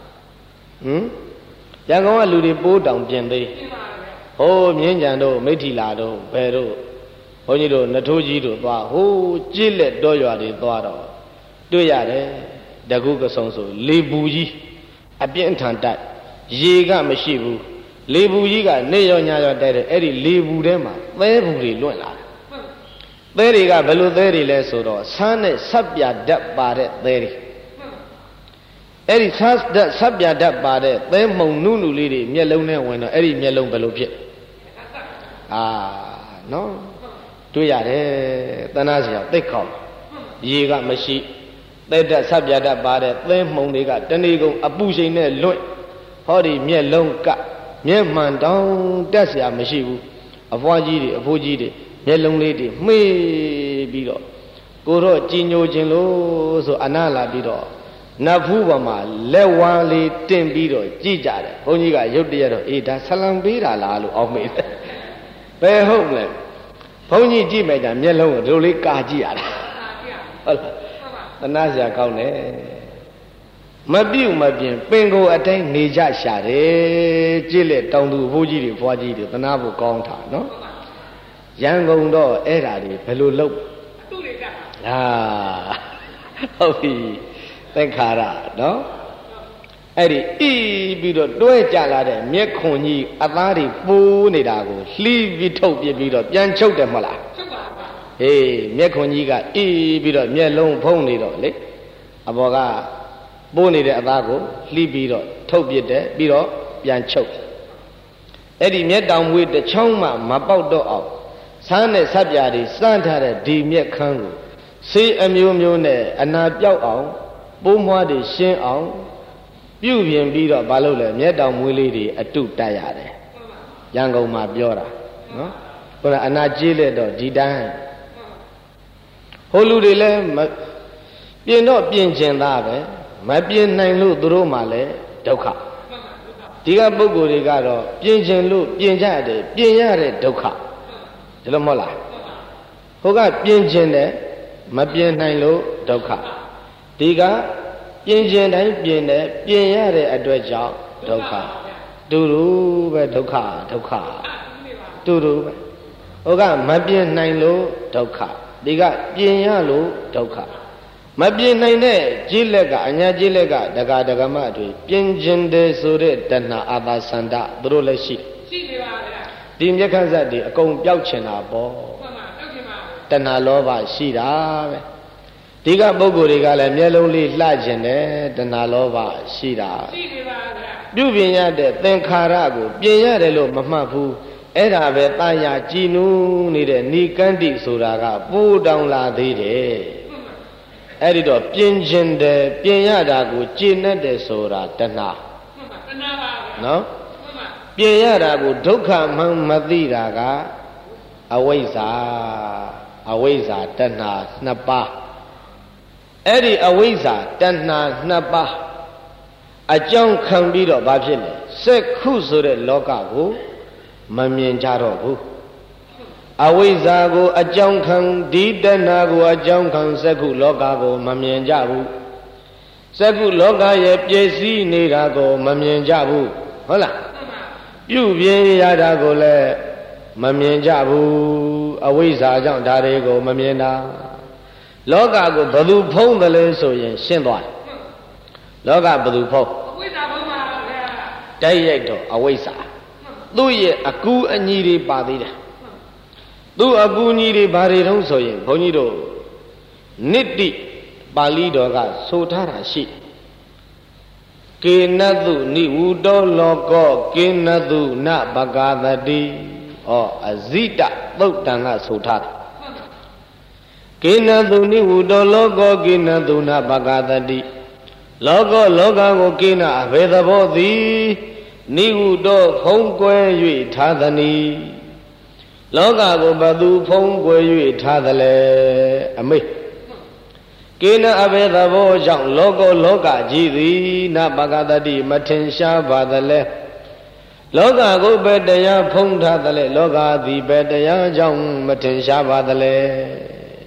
ရန်ကုန်ကလူတွေပိုးတောင်ပြင်သေးဟိုးမြင်းကြံတို့မိထီလာတို့ဘယ်တို့ဘုန်းကြီးတို့နထိုးကြီးတို့သွားဟိုးကြည့်လက်တော်ရွာတွေသွားတော့တွေ့ရတယ်တကုကဆုံဆိုလေဘူးကြီးအပြင်းထန်တိုက်ရေကမရှိဘူးလေဘူးကြီးကနေရောညရောတိုက်တယ်အဲ့ဒီလေဘူးထဲမှာသဲဘူးတွေလွင့်လာတယ်သဲတွေကဘယ်လိုသဲတွေလဲဆိုတော့ဆန်းနဲ့ဆက်ပြဓာတ်ပါတဲ့သဲတွေအဲ့ဒီဆန်းဓာတ်ဆက်ပြဓာတ်ပါတဲ့သဲမှုံနုနုလေးတွေမျက်လုံးနဲ့ဝင်တော့အဲ့ဒီမျက်လုံးဘယ်လိုဖြစ်အာနော်တွေ့ရတယ်တဏှာစရာသိက်ခေါက်ရေကမရှိသဲဓာတ်ဆက်ပြဓာတ်ပါတဲ့သဲမှုံတွေကတဏှီကုံအပူချိန်နဲ့လွင့်ဟောဒီမျက်လုံးကမျက်မှန်တောင်တက်เสียမရှိဘူးအဖွားကြီးတွေအဖိုးကြီးတွေမျက်လုံးလေးတွေမှေးပြီးတော့ကိုတော့ကြည်ညိုခြင်းလို့ဆိုအနာလာပြီးတော့နတ်ဖူးပေါ်မှာလက်ဝါးလေးတင်ပြီးတော့ကြည်ကြတယ်ဘုန်းကြီးကရုတ်တရက်တော့အေးဒါဆလံပေးတာလားလို့အောက်မေးတယ်ဘယ်ဟုတ်လဲဘုန်းကြီးကြည့်မယ်ကြာမျက်လုံးကိုဒီလိုလေးကာကြည့်ရတာဟုတ်လားသနာစရာကောင်းတယ်မပြုတ်မပြင်းပင်ကိုအတိုင်းနေကြရှာတယ်ကြည့်လက်တောင်သူဘိုးကြီးတွေဖွားကြီးတွေသနာဖို့ကောင်းတာနော်ရန်ကုန်တော့အဲ့ဓာတွေဘယ်လိုလုပ်သူ့တွေကဟာဟုတ်ပြီသင်္ခါရနော်အဲ့ဒီအီးပြီးတော့တွဲကြလာတဲ့မျက်ခွန်ကြီးအသားတွေပိုးနေတာကိုလှီးပြီးထုတ်ပြပြီးတော့ပြန်ချုပ်တယ်မဟုတ်လားချုပ်ပါပါဟေးမျက်ခွန်ကြီးကအီးပြီးတော့မျက်လုံးဖုံးနေတော့လေအဘော်ကပိုးနေတဲ့အသားကိုလှီးပြီးတော့ထုတ်ပြတယ်ပြီးတော့ပြန်ချုပ်အဲ့ဒီမျက်တောင်မွေးတစ်ချောင်းမှမပေါက်တော့အောင်ဆန်းနဲ့ဆက်ပြားတွေစမ်းထားတဲ့ဒီမျက်ခမ်းကိုဆေးအမျိုးမျိုးနဲ့အနာပြောက်အောင်ပိုးမွှားတွေရှင်းအောင်ပြုပြင်ပြီးတော့ဘာလို့လဲမျက်တောင်မွေးလေးတွေအတုတက်ရတယ်ရန်ကုန်မှာပြောတာနော်ခုနအနာကြီးလက်တော့ဒီတိုင်းဟိုလူတွေလည်းပြင်တော့ပြင်ကျင်သားပဲမပြင်နိုင်လို့သူတို့မှလည်းဒုက္ခဒီကပုဂ္ဂိုလ်တွေကတော့ပြင်ကျင်လို့ပြင်ကြတယ်ပြင်ရတဲ့ဒုက္ခဒီလိုမဟုတ်လားဟိုကပြင်ကျင်တယ်မပြင်နိုင်လို့ဒုက္ခဒီကပြင်ကျင်တိုင်းပြင်တယ်ပြင်ရတဲ့အတွက်ကြောင့်ဒုက္ခတူတူပဲဒုက္ခဒုက္ခတူတူပဲဟိုကမပြင်နိုင်လို့ဒုက္ခဒီကပြင်ရလို့ဒုက္ခမပြင်နိုင်တဲ့ကြီးလက်ကအညာကြီးလက်ကဒကာဒကမတွေပြင်ကျင်တယ်ဆိုတဲ့တဏှာအာသာစန္ဒသူတို့လည်းရှိရှိနေပါဗျာဒီမျက်ခမ်းဆက်တွေအကုန်ပျောက်ချင်တာပေါ့မှန်ပါပျောက်ချင်ပါတဏှာလောဘရှိတာပဲဒီကပုဂ္ဂိုလ်တွေကလည်းမျက်လုံးလေးလှကျင်တယ်တဏှာလောဘရှိတာရှိနေပါဗျာပြုပြင်ရတဲ့သင်္ခါရကိုပြင်ရတယ်လို့မမှတ်ဘူးအဲ့ဒါပဲတာယာကြည်နူးနေတဲ့ဏိကန္တိဆိုတာကပိုးတောင်လာသေးတယ်အဲ့ဒီတော့ပြင်ခြင်းတယ်ပြင်ရတာကိုကျင့်တတ်တယ်ဆိုတာတဏှာတဏှာပါနော်ပြင်ရတာကိုဒုက္ခမှန်မသိတာကအဝိဇ္ဇာအဝိဇ္ဇာတဏှာနှစ်ပါးအဲ့ဒီအဝိဇ္ဇာတဏှာနှစ်ပါးအကြောင်းခံပြီးတော့ဘာဖြစ်လဲစက္ခုဆိုတဲ့လောကကိုမမြင်ကြတော့ဘူးအဝိဇ္ဇာကိုအကြောင်းခံဒီတဏှာကိုအကြောင်းခံစက္ခုလောကကိုမမြင်ကြဘူးစက္ခုလောကရဲ့ပြည့်စည်နေတာကိုမမြင်ကြဘူးဟုတ်လားပြုပြင်ရတာကိုလည်းမမြင်ကြဘူးအဝိဇ္ဇာကြောင့်ဒါတွေကိုမမြင်တာလောကကိုဘယ်သူဖုံးတယ်လဲဆိုရင်ရှင်းသွားတယ်လောကဘယ်သူဖုံးအဝိဇ္ဇာဖုံးပါဗျာတိုက်ရိုက်တော့အဝိဇ္ဇာသူ့ရဲ့အကူအညီတွေပါသေးတယ်သူ့အကူအညီတွေဘာတွေတုံးဆိုရင်ဘုန်းကြီးတို့နိတ္တိပါဠိတော်ကဆိုထားတာရှိကေနတုနိဝုတောလောကောကေနတုနဘဂသတိဩအဇိတသုတ်တံကဆိုထားတယ်ကေနတုနိဝုတောလောကောကေနတုနဘဂသတိလောကောလောကကိုကေနအဘယ်သဘောသည်နိဝုတောဖုံးကွယ်၍ထားသနီလောကကိုဘသူဖုံးကွယ်၍ထားသလဲအမေကေနအဘေသဘောကြောင့်လောကောလောကကြီးသည်နဘဂတတိမထင်ရှားပါသလဲလောကကိုဘယ်တရားဖုံးထားသလဲလောကသည်ဘယ်တရားကြောင့်မထင်ရှားပါသလဲ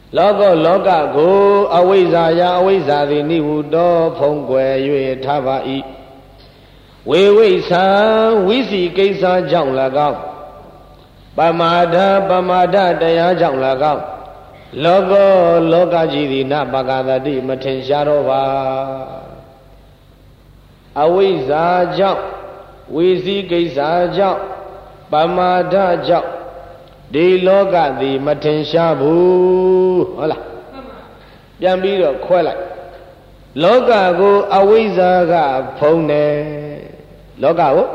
လောကလောကကိုအဝိဇ္ဇာယအဝိဇ္ဇာသည်နိဟုတောဖုံးကွယ်၍ထားပါ၏ဝေဝိသံဝိစီကိစ္စကြောင့်၎င်းပမာဒပမာဒတရားကြောင့်၎င်းလောကလောကကြီးသည်နပကသတိမထင်ရှားတော့ပါအဝိဇ္ဇာကြောင့်ဝိစီကိစ္စကြောင့်ပမာဒကြောင့်ဒီလောကသည်မထင်ရှားဘူးဟုတ်လားပြန်ပြီးတော့ခွဲလိုက်လောကကိုအဝိဇ္ဇာကဖုံးတယ်လောကကို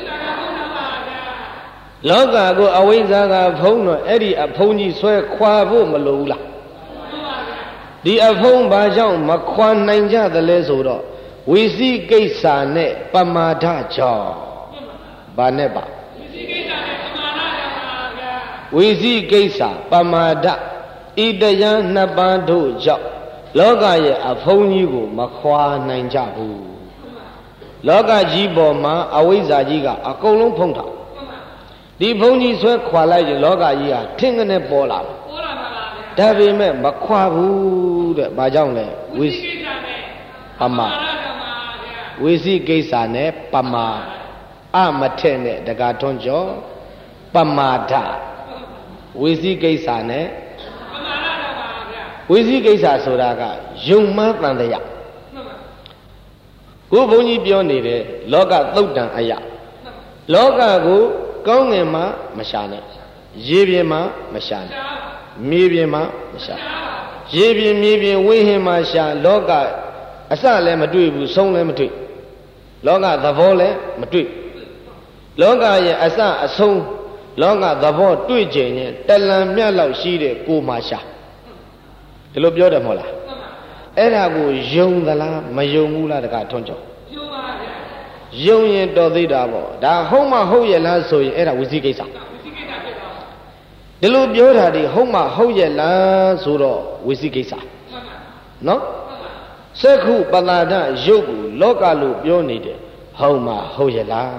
လောကကိုအဝိဇ္ဇာကဖုံးတော့အဲ့ဒီအဖုံးကြီးဆွဲခွာဖို့မလိုဘူးလားဒီအဖုံးဘာကြောင့်မခွာနိုင်ကြသလဲဆိုတော့ဝိသိကိစ္စနဲ့ပမာဒကြောင့်ဘာနဲ့ပါဝိသိကိစ္စပမာဒဤတရားနှစ်ပါးတို့ကြောင့်လောကရဲ့အဖုံးကြီးကိုမခွာနိုင်ကြဘူးလောကကြီးပေါ်မှာအဝိဇ္ဇာကြီးကအကုန်လုံးဖုံးထားဒီဖုံးကြီးဆွဲခွာလိုက်ရင်လောကကြီးဟာထင်ကနေပေါ်လာတယ်ပေါ်လာပါလားဒါပေမဲ့မခွာဘူးတဲ့ဘာကြောင့်လဲဝိသိကိစ္စနဲ့ပမာဝိသိကိစ္စနဲ့ပမာအမထက်နဲ့တကာထွန်းကျော်ပမာဒဝိသိကိစ္စနဲ့ပမာဒပါဗျာဝိသိကိစ္စဆိုတာကယုံမှန်းတန်တရားကိုဘုန်းကြီးပြောနေတဲ့လောကသုတ်တံအယလောကကိုကောင်းငင်မှာမရှာနဲ့ရေပြင်မှာမရှာနဲ့မြေပြင်မှာမရှာရေပြင်မြေပြင်ဝိဟင်မှာရှာလောကအစလည်းမတွေ့ဘူးဆုံးလည်းမတွေ့လောကသဘောလည်းမတွေ့လောကရဲ့အစအဆုံးလောကသဘောတွေ့ကြရင်တလံမြတ်လောက်ရှိတဲ့ကိုမှရှာဒီလိုပြောတယ်မဟုတ်လားအဲ့ဒါကိုယုံသလားမယုံဘူးလားတကထွန်းကြောယုံပါဗျာယုံရင်တော်သေးတာပေါ့ဒါဟုတ်မဟုတ်ရဲ့လားဆိုရင်အဲ့ဒါဝိသိကိစ္စဒီလိုပြောတာဒီဟုတ်မဟုတ်ရဲ့လားဆိုတော့ဝိသိကိစ္စနော်စက္ခုပတာဒရုပ်ကိုလောကလို့ပြောနေတယ်ဟုတ်မဟုတ်ရဲ့လား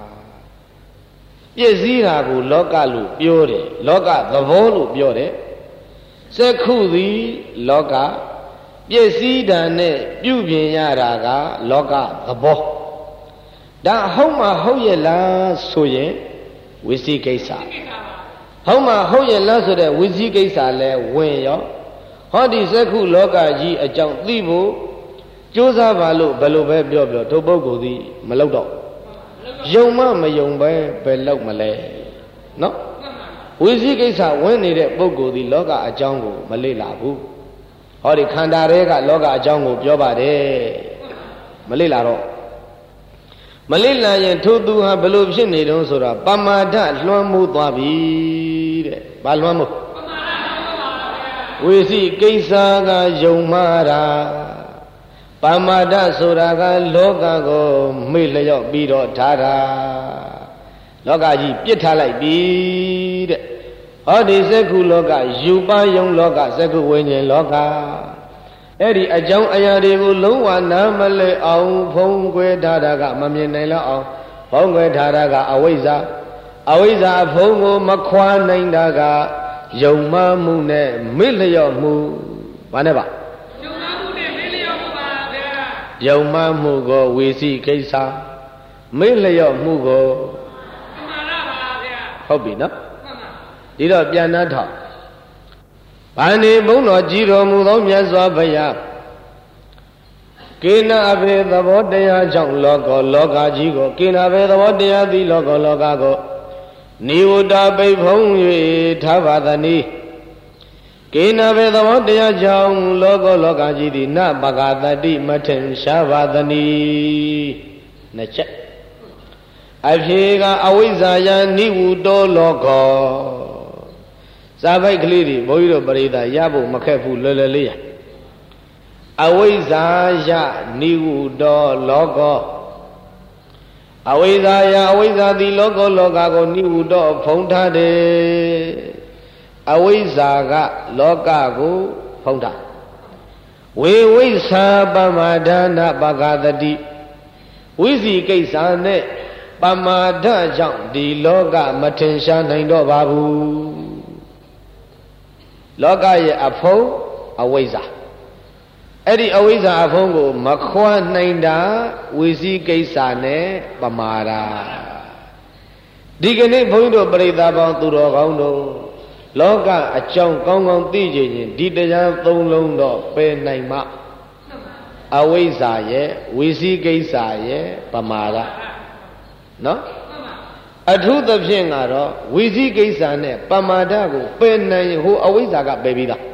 ပြည့်စည်တာကိုလောကလို့ပြောတယ်လောကသဘောလို့ပြောတယ်စက္ခုသည်လောကပြည့်စည်တာနဲ့ပြုပြင်ရတာကလောကသဘောဒါဟုတ်မဟုတ်ရဲ့လားဆိုရင်ဝိသိကိစ္စဟုတ်မဟုတ်ရဲ့လားဆိုတဲ့ဝိသိကိစ္စလဲဝင်ရောဟောဒီစက္ခုလောကကြီးအကြောင်းသိဖို့ကြိုးစားပါလို့ဘယ်လိုပဲပြောပြောဒုပုဂ္ဂိုလ်သည်မလောက်တော့ယုံမမယုံပဲဘယ်လောက်မလဲနော်ဝိသိကိစ္စဝင်နေတဲ့ပုဂ္ဂိုလ်သည်လောကအကြောင်းကိုမလေ့လာဘူးဟောဒီခန္ဓာတွေကလောကအကြောင်းကိုပြောပါတယ်မလေ့လာတော့မလေ့လာရင်ထိုသူဟာဘယ်လိုဖြစ်နေတုံးဆိုတော့ပမာဒလွှမ်းမိုးသွားပြီတဲ့ဘာလွှမ်းမိုးဝိသိကိစ္စကယုံမှားတာပမာဒဆိုတာကလောကကိုမေ့လျော့ပြီးတော့ထားတာလောကကြီးပြစ်ထားလိုက်ပြီတဲ့ဟောဒီစက္ခုလောကယူပယုံလောကစက္ခုဝိညာဉ်လောကအဲ့ဒီအကြောင်းအရာတွေကိုလုံးဝနားမလည်အောင်ဖုံးကွယ်ထားတာကမမြင်နိုင်တော့အောင်ဖုံးကွယ်ထားတာကအဝိဇ္ဇာအဝိဇ္ဇာဖုံးကိုမခွာနိုင်တာကယုံမှမှုနဲ့မေ့လျော့မှုဘာနဲ့ပါယုံမှမှုနဲ့မေ့လျော့မှုပါဗျာယုံမှမှုကိုဝိသိကိစ္စမေ့လျော့မှုကိုမှန်ပါပါဗျာဟုတ်ပြီနော်ဒီတော့ပြန်နှထောင်ဗာဏိဘုန်းတော်ကြည်တော်မူသောမြတ်စွာဘုရားကေနအဘေသဘောတရားကြောင့်လောကလောကကြီးကိုကေနအဘေသဘောတရားသည်လောကလောကကိုနိဝတ္တပိတ်ဖုံး၍ထားပါသနည်းကေနအဘေသဘောတရားကြောင့်လောကလောကကြီးသည်နပကတတိမထင်ရှားပါသနည်းနှစ်ချက်အဖြေကအဝိဇ္ဇာယနိဝတ္တောလောကောစာပိုက်ကလေးတွေဘုန်းကြီးတို့ပရိသတ်ရဖို့မခက်ဘူးလွယ်လွယ်လေးရအဝိဇ္ဇာယနိဝတ္တောလောကောအဝိဇ္ဇာယအဝိဇ္ဇာတိလောကောလောကကိုနိဝတ္တောဖုံးထားတယ်အဝိဇ္ဇာကလောကကိုဖုံးထားဝေဝိသပမာဒါနပကသတိဝိစီကိစ္စနဲ့ပမာဒကြောင့်ဒီလောကမထင်ရှားနိုင်တော့ပါဘူးလောကရဲ့အဖုံးအဝိဇ္ဇာအဲ့ဒီအဝိဇ္ဇာအဖုံးကိုမခွာနိုင်တာဝိသိကိစ္စနဲ့ပမာဒဒီကနေ့ဘုန်းကြီးတို့ပရိသတ်ပေါင်းသူတော်ကောင်းတို့လောကအကြောင်းကောင်းကောင်းသိကြရင်ဒီတရားသုံးလုံးတော့ပယ်နိုင်မှအဝိဇ္ဇာရဲ့ဝိသိကိစ္စရဲ့ပမာဒနော်အထူးသဖြင့်ကတော့ဝိသိကိစ္စနဲ့ပမာဒကိုပယ်နိုင်ရင်ဟိုအဝိဇ္ဇာကပယ်ပြီးသား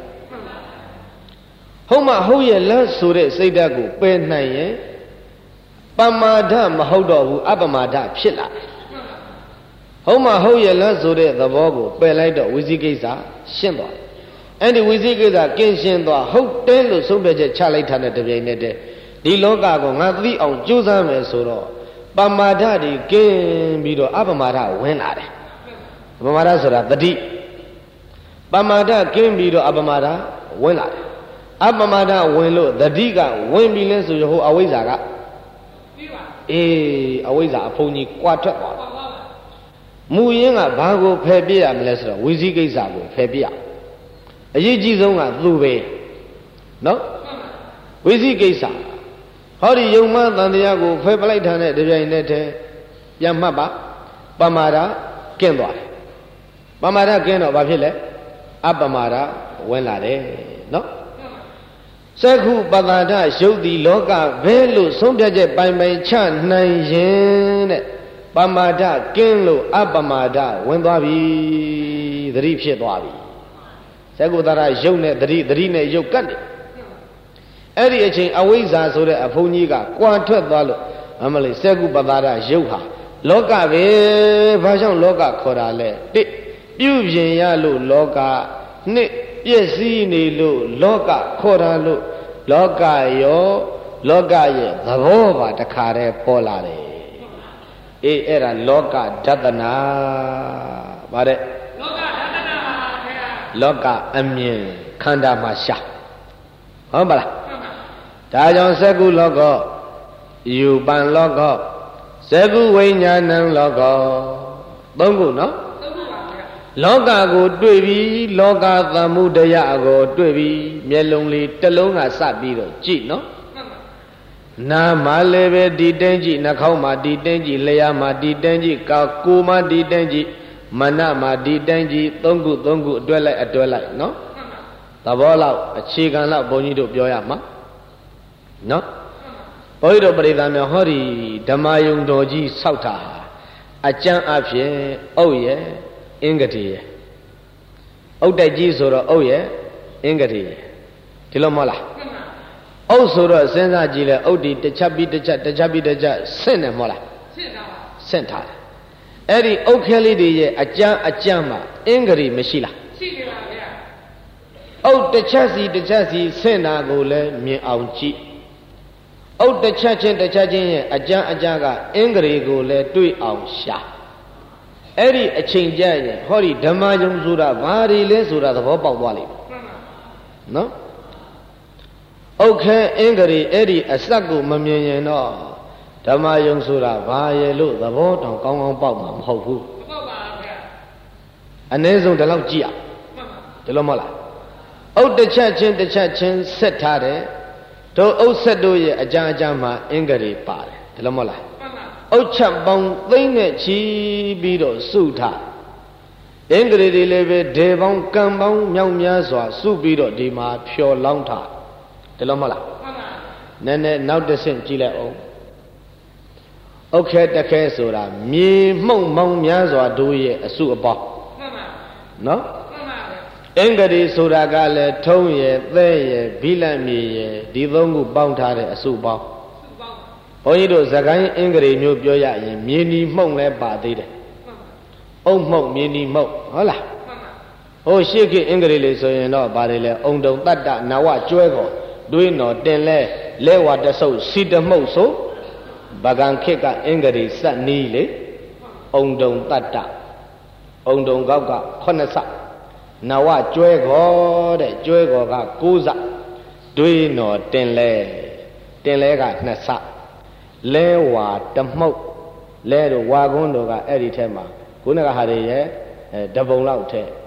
ဟုတ်မှဟုတ်ရဲ့လားဆိုတဲ့စိတ်ဓာတ်ကိုပယ်နိုင်ရင်ပမာဒမဟုတ်တော့ဘူးအပမာဒဖြစ်လာတယ်ဟုတ်မှဟုတ်ရဲ့လားဆိုတဲ့သဘောကိုပယ်လိုက်တော့ဝိသိကိစ္စရှင်းသွားအဲ့ဒီဝိသိကိစ္စကင်းရှင်းသွားဟုတ်တယ်လို့ဆုံးဖြတ်ချက်ချလိုက်တာနဲ့တပြိုင်နက်တည်းဒီလောကကိုငါသိအောင်ကြိုးစားမယ်ဆိုတော့ပမာဒတွေကင်းပြီးတော့အပမာဒဝင်လာတယ်ပမာဒဆိုတာတတိပမာဒကင်းပြီးတော့အပမာဒဝင်လာတယ်အပမာဒဝင်လို့တတိကဝင်ပြီလဲဆိုရဟိုအဝိဇ္ဇာကပြီးပါအေးအဝိဇ္ဇာအဖုံကြီးကွာထွက်သွားမူရင်းကဘာကိုဖယ်ပြရမလဲဆိုတော့ဝိသိကိစ္စကိုဖယ်ပြအရေးကြီးဆုံးကသူပဲနော်ဝိသိကိစ္စဟောဒီယုံမှန်တန်တရားကိုဖယ်ပလိုက်တာနဲ့တပြိုင်နက်တည်းပြန်မှတ်ပါပမာဒကင်းသွားတယ်ပမာဒကင်းတော့ဘာဖြစ်လဲအပမာဒဝင်လာတယ်နော်သက္ခုပတ္တဒရုပ်ဒီလောကဘဲလို့ဆုံးဖြတ်ချက်ပိုင်ပိုင်ချနိုင်ရင်တဲ့ပမာဒကင်းလို့အပမာဒဝင်သွားပြီသတိဖြစ်သွားပြီသက္ကုတ္တရရုပ်နဲ့သတိသတိနဲ့ရုပ်ကတ်တယ်အဲ့ဒီအချိန်အဝိဇ္ဇာဆိုတဲ့အဖုံကြီးကကွာထွက်သွားလို့အမလေးသက္ကုပတ္တရရုပ်ဟာလောကပဲဘာကြောင့်လောကခေါ်တာလဲတစ်ပြုပြင်ရလို့လောကနှစ်ပြည့်စည်နေလို့လောကခေါ်တာလို့လောကရောလောကရဲ့သဘောပါတခါတည်းပေါ်လာတယ်အေးအဲ့ဒါလောကဒသနာဗါတဲ့လောကဒသနာပါဗျာလောကအမြင်ခန္ဓာမှာရှာဟုတ်ပါလားဒါကြောင့်သက္ကုလောကယူပန်လောကသက္ကုဝိညာဏံလောကသုံးခုနော်လောကကိုတွေ့ပြီးလောကသမုဒယကိုတွေ့ပြီးမျက်လုံးလေးတစ်လုံးကစပြီးတော့ကြည့်နော်နာမှာလည်းပဲဒီတင်းကြည့်နှာခေါင်းမှာဒီတင်းကြည့်လျှာမှာဒီတင်းကြည့်ကာကိုမှာဒီတင်းကြည့်မနမှာဒီတင်းကြည့်သုံးခုသုံးခုအတွဲလိုက်အတွဲလိုက်နော်သဘောလောက်အခြေခံလောက်ဘုန်းကြီးတို့ပြောရမှာနော်ဘုန်းကြီးတို့ပရိသတ်များဟောဒီဓမ္မယုံတော်ကြီးဆောက်တာအကျမ်းအဖြစ်အုပ်ရဲ့အင်္ဂတိရဲ့အုတ်တိုက်ကြီးဆိုတော့အုတ်ရဲ့အင်္ဂတိရဲ့ဒီလိုမဟုတ်လားအုတ်ဆိုတော့စဉ်းစားကြည့်လဲအုတ်ဒီတစ်ချက်ပြီးတစ်ချက်တစ်ချက်ပြီးတစ်ချက်ဆင့်တယ်မဟုတ်လားဆင့်တာပါဆင့်ထားတယ်အဲ့ဒီအုတ်ခဲလေးတွေရဲ့အကျမ်းအကျမ်းမှာအင်္ဂတိမရှိလားရှိတယ်ပါဗျာအုတ်တစ်ချက်စီတစ်ချက်စီဆင့်တာကိုလည်းမြင်အောင်ကြည့်အုတ်တစ်ချက်ချင်းတစ်ချက်ချင်းရဲ့အကျမ်းအကျမ်းကအင်္ဂတိကိုလည်းတွေ့အောင်ရှာအဲ့ဒီအချိန်ကြရင်ဟောဒီဓမ္မယုံဆိုတာဘာတွေလဲဆိုတာသဘောပေါက်သွားလိမ့်မယ်နော်ဥက္ခဲအင်္ဂရိအဲ့ဒီအစက်ကိုမမြင်ရင်တော့ဓမ္မယုံဆိုတာဘာရဲ့လို့သဘောတောင်ကောင်းကောင်းပေါက်မှာမဟုတ်ဘူးမဟုတ်ပါဘူးဗျာအနည်းဆုံးဒီလောက်ကြည့်အောင်ဒီလိုမဟုတ်လားဥဒ္ဒချက်ချင်းတစ်ချက်ချင်းဆက်ထားတယ်တို့ဥစ္ဆက်တို့ရဲ့အကြအကြမှာအင်္ဂရိပါတယ်ဒီလိုမဟုတ်လားအုတ်ချက်ပေါင်းသိမ့်နဲ့ချီပြီးတော့စုထားအင်္ဂရိတွေလည်းပဲဒေပေါင်းကံပေါင်းမြောက်များစွာစုပြီးတော့ဒီမှာဖြော်လောင်းထားတယ်လို့မဟုတ်လားမှန်ပါနည်းနည်းနောက်တစ်ဆင့်ကြည့်လိုက်အောင်အုတ်ခဲတခဲဆိုတာမြေမှုန့်မောင်းများစွာတို့ရဲ့အစုအပေါင်းမှန်ပါနော်မှန်ပါအင်္ဂရိဆိုတာကလည်းထုံးရယ်သဲရယ်ဘိလတ်မြေရယ်ဒီသုံးခုပေါင်းထားတဲ့အစုအပေါင်းဘုန်းကြီးတို့သခိုင်းအင်္ဂရိမျိုးပြောရရင်မြေနီမှုန့်လဲပါသေးတယ်အုံမှုန့်မြေနီမှုန့်ဟုတ်လားဟိုရှေ့ခေတ်အင်္ဂရိလေးဆိုရင်တော့ဗါတယ်လဲအုံတုံတတ္တနာဝကျွဲကောတွေးတော်တင်လဲလဲဝါတဆုပ်စီတမှုတ်ဆိုဗကံခေတ်ကအင်္ဂရိစက်နီးလေအုံတုံတတ္တအုံတုံကောက်ကခုနှစ်စနာဝကျွဲကောတဲ့ကျွဲကောကကိုးစတွေးတော်တင်လဲတင်လဲကနှစ်စလဲဝါတမှုတ်လဲတို့ဝါကွန်းတို့ကအဲ့ဒီထဲမှာခုနကဟာတွေရဲ့အဲတပုံလောက်ထဲ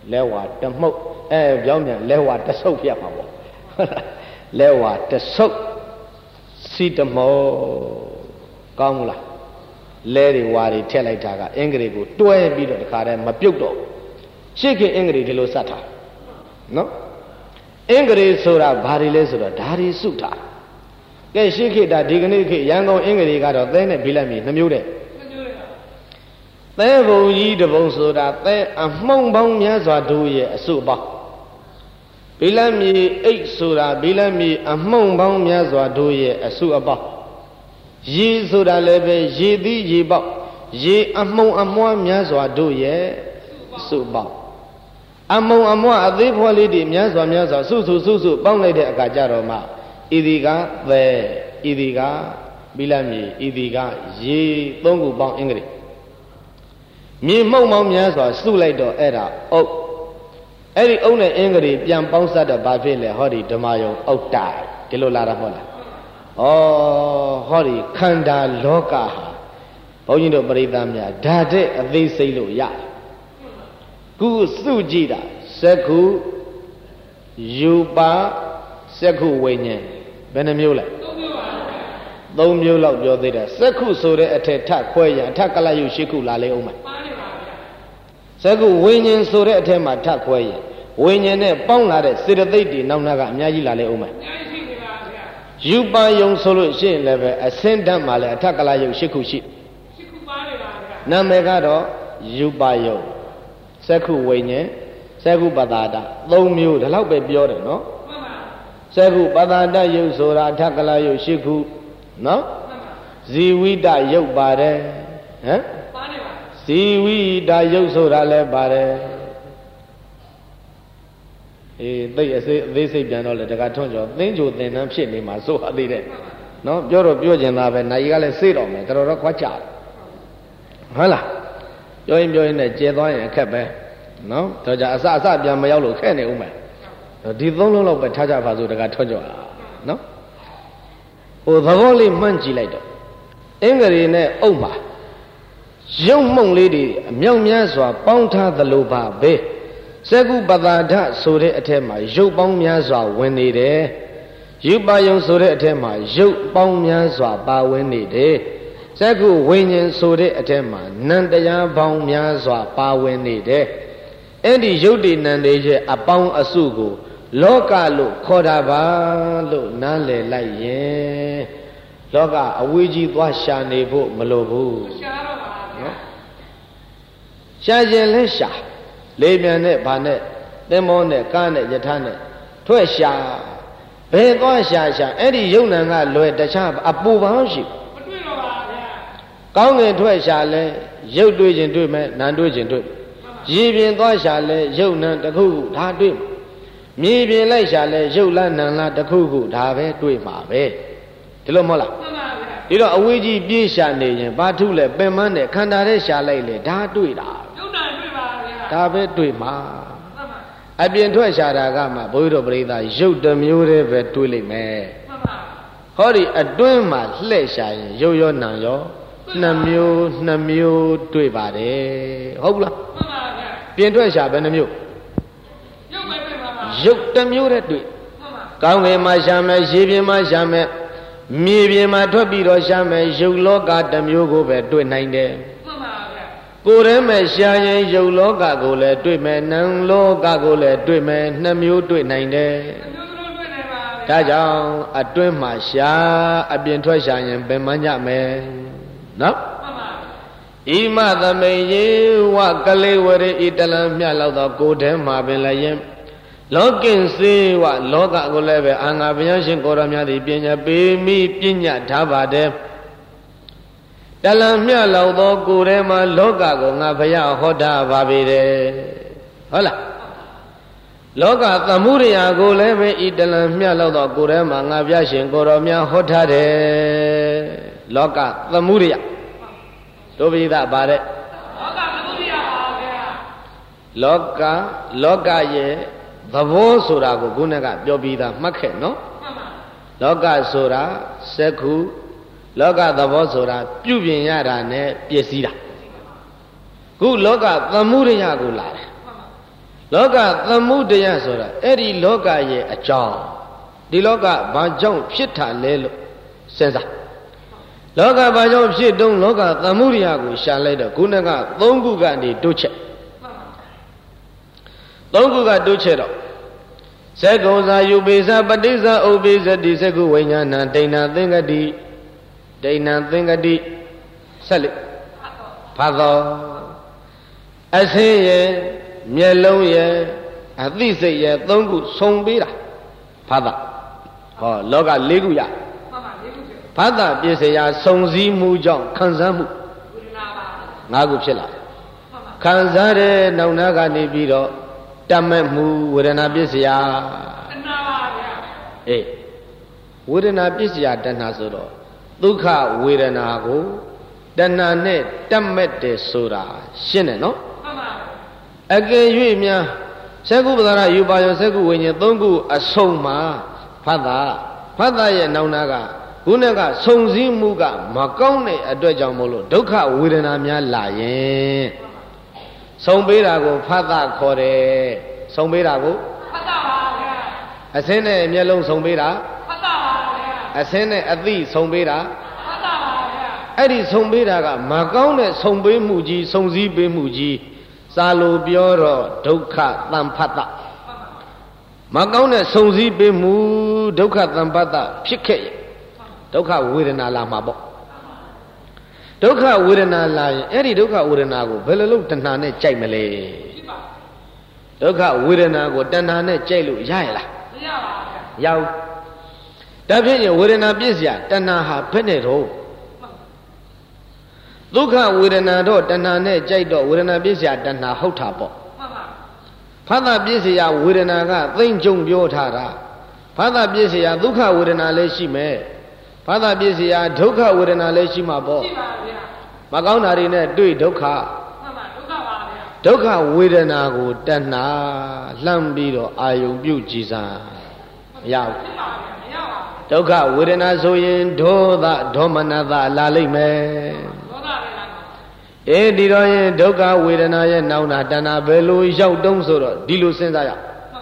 လဲဝါတမုတ်အဲပြောင်းပြန်လဲဝါတဆုပ်ပြတ်မှာပေါ့လဲဝါတဆုပ်စီတမောကောင်းမလားလဲတွေဝါတွေထက်လိုက်တာကအင်္ဂလိပ်ကိုတွဲပြီးတော့တခါတည်းမပြုတ်တော့ရှေ့ခင်အင်္ဂလိပ်ဒီလိုစတ်ထားနော်အင်္ဂလိပ်ဆိုတာဘာတွေလဲဆိုတော့ဓာရီစုထားကဲရှေ့ခေတ်ဒါဒီကနေ့ခေတ်ရန်ကုန်အင်္ဂလိပ်ကတော့သဲနဲ့ဘိလတ်မြေနှမျိုးတဲ့သဲဘုံကြီးတဘုံဆိုတာသဲအမှုံပေါင်းများစွာတို့ရဲ့အစုအပေါင်းဘိလတ်မြေအိတ်ဆိုတာဘိလတ်မြေအမှုံပေါင်းများစွာတို့ရဲ့အစုအပေါင်းရေဆိုတာလည်းပဲရေသီးရေပေါက်ရေအမှုံအမွှားများစွာတို့ရဲ့အစုအပေါင်းအမုံအမွှားအသေးဖွားလေးတွေများစွာများစွာစုစုစုစုပေါင်းလိုက်တဲ့အခါကျတော့မှဤဒီကသဲဤဒီကဘိလတ်မြေဤဒီကရေသုံးခုပေါင်းအင်္ဂလိပ်မြေမှုံမောင်းများစွာစုလိုက်တော့အဲ့ဒါအုပ်အဲ့ဒီအုပ်နဲ့အင်္ဂလိပ်ပြန်ပေါင်းစပ်တော့ဘာဖြစ်လဲဟောဒီဓမ္မယုံအုပ်တိုင်ဒီလိုလာတာမဟုတ်လားဩဟောဒီခန္ဓာလောကဟာဘုန်းကြီးတို့ပရိသတ်များဓာတ်တဲ့အသေးစိတ်လို့ရတယ်ခုစုကြည့်တာစက္ခုယူပါစက္ခုဝိညာဉ်ဘယ်နှမျိုးလဲသုံးမျိုးလောက်ပြောသေးတယ်စက္ခုဆိုတဲ့အထက်ထခွဲရအထက်ကလယုရှိခုလာလေအောင်မယ်စက္ခုဝိညာဉ်ဆိုတဲ့အထက်မှာထခွဲရဝိညာဉ်နဲ့ပေါင်းလာတဲ့စေတသိက်တွေနောက်နာကအများကြီးလာလေအောင်မယ်ယူပါယုံဆိုလို့ရှိရင်လည်းပဲအစင်းတတ်မှာလည်းအထက်ကလယုရှိခုရှိရှိခုပါလေပါဗျာနာမည်ကတော့ယူပါယုံစက္ခုဝိညာဉ်စက္ခုပတ္တာတသုံးမျိုးဒီလောက်ပဲပြောတယ်နော်စက္ခုပတ္တာတယုတ်ဆိုတာအထက်ကလယုတ်ရှိခုနော်ဇီဝိတယုတ်ပါတယ်ဟမ်ဇီဝိတယုတ်ဆိုတာလည်းပါတယ်အေးသိအသေးအသေးစိတ်ပြန်တော့လေတခါထွန်းကျော်သင်းချိုသင်တန်းဖြစ်နေမှာစိုးအသေးတယ်နော်ပြောတော့ပြောကျင်သားပဲနိုင်ကလည်းစေ့တော်မယ်တော်တော်ခွာကြတယ်ဟုတ်လားပြောရင်ပြောရင်နဲ့ကျဲသွားရင်အခက်ပဲနော်တော့ကြအစအစပြန်မရောက်လို့ခက်နေဦးမယ်ဒီသုံးလုံးလောက်ပဲထားကြပါစို့တကထွန်းကြောနော်ဟိုသဘောလေးမှန်းကြည့်လိုက်တော့အင်္ဂရီနဲ့အုပ်ပါရုပ်မှုန့်လေးတွေအမြောက်များစွာပေါင်းထားသလိုပါပဲစက္ခုပတ္တာဒဆိုတဲ့အထက်မှာရုပ်ပေါင်းများစွာဝင်နေတယ်ယူပါယုံဆိုတဲ့အထက်မှာရုပ်ပေါင်းများစွာပါဝင်နေတယ်စက္ခုဝိညာဉ်ဆိုတဲ့အထက်မှာနံတရားပေါင်းများစွာပါဝင်နေတယ်အဲ့ဒီရုပ်တည်နံတွေရဲ့အပေါင်းအစုကိုလောကလို့ခေါ်တာပါလို့နားလည်လိုက်ရင်လောကအဝေးကြီးသွားရှာနေဖို့မလိုဘူးရှာတော့ပါနော်ရှာခြင်းလဲရှာလေမြန်နဲ့ဗာနဲ့သင်္ဘောနဲ့ကားနဲ့ယထာနဲ့ထွက်ရှာဘယ်သွားရှာရှာအဲ့ဒီယုံနံကလွယ်တခြားအပူပေါင်းရှိမတွေ့တော့ပါဗျာကောင်းငင်ထွက်ရှာလဲရုပ်တွေ့ခြင်းတွေ့မယ်နာမ်တွေ့ခြင်းတွေ့ရေပြင်သွားရှာလဲရုပ်နံတစ်ခုခုဒါတွေ့မြေပြင်လိုက်ရှာလဲရုပ်လားနံလားတစ်ခုခုဒါပဲတွေ့မှာပဲဒီလိုမဟုတ်လားမှန်ပါဗျာဒီတော့အဝေးကြီးပြေးရှာနေရင်ဘာထုလဲပင်မနဲ့ခန္ဓာထဲရှာလိုက်လေဒါတွေ့တာရုပ်နာတွေ့ပါဗျာဒါပဲတွေ့မှာမှန်ပါအပြင်ထွက်ရှာတာကမှဘုရားတို့ပရိသတ်ရုပ်တစ်မျိုးတည်းပဲတွေ့လိမ့်မယ်မှန်ပါဟောဒီအတွင်းမှာလှည့်ရှာရင်ရုပ်ရောနာမ်ရောနှစ်မျိုးနှစ်မျိုးတွေ့ပါတယ်ဟုတ်လားမှန်ပါဗျာပြင်ထွက်ရှာဘယ်နှမျိုးရုပ်ပဲတွေ့ပါပါရုပ်တစ်မျိုးတည်းတွေ့မှန်ပါကောင်းကင်မှာရှာမယ်ရေပြင်မှာရှာမယ်မြေပြင်မှာထွက်ပြီးတော့ရှာမယ်ရုပ်လောကတစ်မျိုးကိုပဲတွေ့နိုင်တယ်မှန်ပါဗျာကိုယ်ထဲမှာရှာရင်ရုပ်လောကကိုလည်းတွေ့မယ်နာမ်လောကကိုလည်းတွေ့မယ်နှစ်မျိုးတွေ့နိုင်တယ်ဒါကြောင့်အတွင်းမှာရှာအပြင်ထွက်ရှာရင်ဘယ်မှညမယ်နော်ဣမသမိန်ယေဝကလေးဝရေဣတလံမြတ်လောက်တော့ကိုယ်ထဲမှာပင်လည်းရင်လောကင်စေဝလောကကိုလည်းပဲအာငါဘုရားရှင်ကိုရောမြတ်သည်ပညာပေးမိပညာထားပါတယ်တလံမြတ်လောက်တော့ကိုယ်ထဲမှာလောကကိုငါဘုရားဟောတာပါပေတယ်ဟုတ်လားလောကသမှုရိယာကိုလည်းပဲဤတလံမြတ်လောက်တော့ကိုယ်ထဲမှာငါဘုရားရှင်ကိုရောမြတ်ဟောထားတယ်လောကသမှုရိယာတို့ပိသပါတဲ့လောကသမှုရိယာပါဗျာလောကလောကရဲ့သဘောဆိုတာကိုခုနကပြောပြီးသားမှတ်ခဲ့နော်မှန်ပါလောကဆိုတာစက္ခုလောကသဘောဆိုတာပြုပြင်ရတာနဲ့ပျက်စီးတာခုလောကသမှုရိယကိုလာတယ်လောကသမုဒယဆိုတာအဲ့ဒီလောကရဲ့အကြောင်းဒီလောကဘာကြောင့်ဖြစ်တာလဲလို့စဉ်းစားလောကဘာကြောင့်ဖြစ်တုံးလောကသမုဒယကိုရှာလိုက်တော့ခုနကသုံးခုကနေတိုးချက်သုံးခုကတိုးချက်တော့သက္ကုံသာယူပိသပတိစ္ဆဥပ္ပိသတိသက္ကုဝိညာဏဒိဏသင်္ကတိဒိဏသင်္ကတိဆက်လေဖတ်တော်အစင်းရဲ့မျက်လုံးရဲ့အသိစိတ်ရဲ့သုံးခုစုံပေးတာဖတ်တာဟောလောက၄ခုရဖတ်တာပြည့်စရာစုံစည်းမှုကြောင့်ခံစားမှုငါးခုဖြစ်လာခံစားတဲ့နောက်နာကနေပြီးတော့တတ်မဲ့မှုဝေဒနာပြည့်စရာတဏှာပါဗျာအေးဝေဒနာပြည့်စရာတဏှာဆိုတော့ဒုက္ခဝေဒနာကိုတဏှာနဲ့တတ်မဲ့တယ်ဆိုတာရှင်းတယ်နော်မှန်ပါအကယ်၍များသက္ကုပ္ပဒါရယူပါယောသက္ကုဝိညာဉ်သုံးခုအဆုံးမှာဖတ်တာဖတ်တာရဲ့နောက်နာကခုနကစုံစည်းမှုကမကောင်းတဲ့အတွက်ကြောင့်မို့လို့ဒုက္ခဝေဒနာများလာရင်ဆုံးပေးတာကိုဖတ်တာခေါ်တယ်ဆုံးပေးတာကိုဖတ်တာပါဗျာအစင်းနဲ့မျက်လုံးဆုံးပေးတာဖတ်တာပါဗျာအစင်းနဲ့အသိဆုံးပေးတာဖတ်တာပါဗျာအဲ့ဒီဆုံးပေးတာကမကောင်းတဲ့ဆုံးပေးမှုကြီးစုံစည်းပေးမှုကြီးစာလိုပြောတော့ဒုက္ခသံဖတ်တာမကောင်းတဲ့စုံစည်းပေးမှုဒုက္ခသံဖတ်တာဖြစ်ခဲ့ဒုက္ခဝေဒနာလာမှာပေါ့ဒုက္ခဝေဒနာလာရင်အဲ့ဒီဒုက္ခဝေဒနာကိုဘယ်လိုလုပ်တဏှာနဲ့ကြိုက်မလဲဒုက္ခဝေဒနာကိုတဏှာနဲ့ကြိုက်လို့ရရလားမရပါဘူးရောက်ဒါဖြင့်ဝေဒနာပြည့်စရာတဏှာဟာဘယ်နဲ့တော့ဒုက္ခဝေဒနာတော့တဏှာနဲ့ကြိုက်တော့ဝေဒနာပြည့်စရာတဏှာဟုတ်တာပေါ့ဖတ်တာပြည့်စရာဝေဒနာကသိမ့်ကြုံပြောထားတာဖတ်တာပြည့်စရာဒုက္ခဝေဒနာလည်းရှိမယ်ဖတ်တာပြည့်စရာဒုက္ခဝေဒနာလည်းရှိမှာပေါ့ရှိပါဗျာမကောင်းတာတွေနဲ့တွေ့ဒုက္ခမှန်ပါဒုက္ခပါဗျာဒုက္ခဝေဒနာကိုတဏှာလှမ်းပြီးတော့အာယုံပြုကြည်စားမရဘူးဖြစ်ပါဗျာမရပါဘူးဒုက္ခဝေဒနာဆိုရင်ဒေါသဒေါမနတလာလိမ့်မယ်ဒေါသပဲလားအေးဒီတော့ရင်ဒုက္ခဝေဒနာရဲ့နောက်နာတဏှာဘယ်လိုရောက်တုံးဆိုတော့ဒီလိုစဉ်းစားရ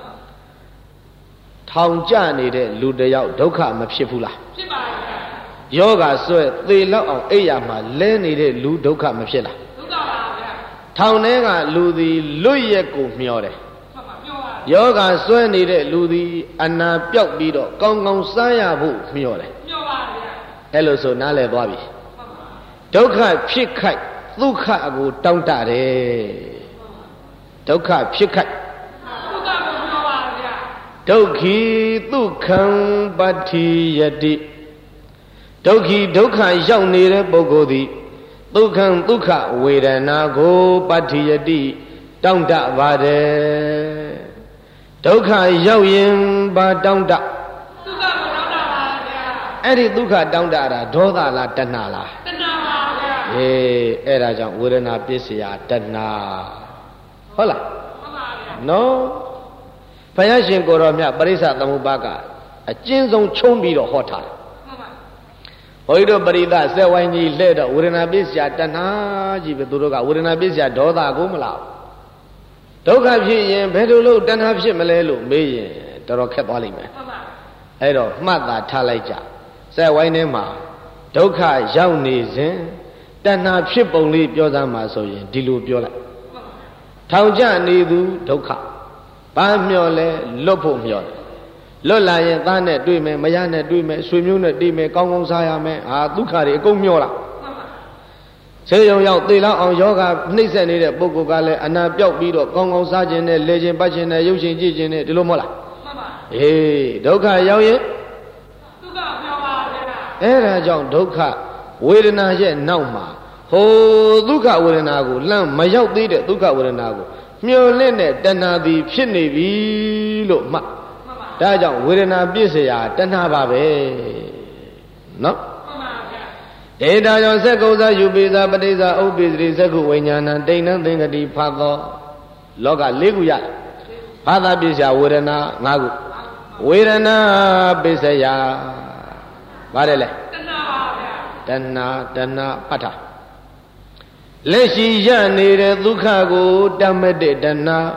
ထောင်ကျနေတဲ့လူတယောက်ဒုက္ခမဖြစ်ဘူးလားဖြစ်ပါဗျာယောဂဆွဲသေလောက်အောင်အိပ်ရမှာလဲနေတဲ့လူဒုက္ခမဖြစ်လားဒုက္ခပါဗျာထောင်ထဲကလူသည်လွတ်ရက်ကိုမျောတယ်မှန်ပါမျောပါယောဂဆွဲနေတဲ့လူသည်အနာပြောက်ပြီးတော့ကောင်းကောင်းစားရဖို့မျောတယ်မျောပါဗျာအဲ့လိုဆိုနားလည်သွားပြီဒုက္ခဖြစ်ခိုက်ဒုက္ခကိုတောင်းတတယ်ဒုက္ခဖြစ်ခိုက်ဒုက္ခကိုမျောပါဗျာဒုက္ခိဒုက္ခံပတ္တိယတိဒုက္ခိဒုက္ခရောက်နေတဲ့ပုဂ္ဂိုလ်သည်ဒုက္ခံဒုက္ခဝေဒနာကိုပတ္တိယတိတောင်းတပါတယ်ဒုက္ခရောက်ရင်ဘာတောင်းတဒုက္ခကိုတောင်းတပါဗျာအဲ့ဒီဒုက္ခတောင်းတတာဒေါသလားတဏှာလားတဏှာပါဗျာအေးအဲ့ဒါကြောင့်ဝေဒနာပစ္စယတဏှာဟုတ်လားဟုတ်ပါဗျာနော်ဘုရားရှင်ကိုရောမြတ်ပရိစ္ဆသမုပ္ပါကအကျဉ်းဆုံးချုံးပြီးတော့ဟောထားတယ်ဘုန်းကြီးတို့ပရိသတ်ဆက်ဝိုင်းကြီးလှဲ့တော့ဝေဒနာပစ္စယတဏှာကြီးပဲသူတို့ကဝေဒနာပစ္စယဒေါသကိုမလားဒုက္ခဖြစ်ရင်ဘယ်လိုလုပ်တဏှာဖြစ်မလဲလို့မေးရင်တော်တော်ခက်သွားလိမ့်မယ်အဲ့တော့မှတ်သာထားလိုက်ကြဆက်ဝိုင်းထဲမှာဒုက္ခရောက်နေစဉ်တဏှာဖြစ်ပုံလေးပြောသားမှာဆိုရင်ဒီလိုပြောလိုက်ထောင်ကျနေသူဒုက္ခဘာမျောလဲလွတ်ဖို့မျောတယ်လွတ်လာရင်သားနဲ့တွေ့မယ်မယားနဲ့တွေ့မယ်ဆွေမျိုးနဲ့တွေ့မယ်ကောင်းကောင်းစားရမယ်ဟာဒုက္ခတွေအကုန်မျောလာဆေးရုံရောက်သေလောက်အောင်ယောဂနှိမ့်ဆက်နေတဲ့ပုဂ္ဂိုလ်ကလည်းအနာပြောက်ပြီးတော့ကောင်းကောင်းစားခြင်းနဲ့လဲခြင်းပတ်ခြင်းနဲ့ရုပ်ရှင်ကြည့်ခြင်းနဲ့ဒီလိုမဟုတ်လားမှန်ပါအေးဒုက္ခရောက်ရင်ဒုက္ခမျောပါဗျာအဲ့ဒါကြောင့်ဒုက္ခဝေဒနာရဲ့နောက်မှာဟိုဒုက္ခဝေဒနာကိုလမ်းမရောက်သေးတဲ့ဒုက္ခဝေဒနာကိုမျောလင့်တဲ့တဏှာသည်ဖြစ်နေပြီလို့မှတ်ဒါကြောင့်ဝေဒနာပြည့်စရာတဏှာပါပဲနော်မှန်ပါဗျာဒေတာကြောင့်သက္ကုဇယူပိဇာပဋိဇာဥပ္ပိသတိသက္ကုဝိညာဏဒိဋ္ဌံသင်္ကတိဖတ်သောလောက၄ခုရဖတ်တာပြည့်စရာဝေဒနာ၅ခုဝေဒနာပြည့်စရာပါတယ်လေတဏှာပါဗျာတဏှာတဏှာပဋ္ဌာလက်ရှိရနေတဲ့ဒုက္ခကိုတတ်မဲ့တဲ့တဏှာ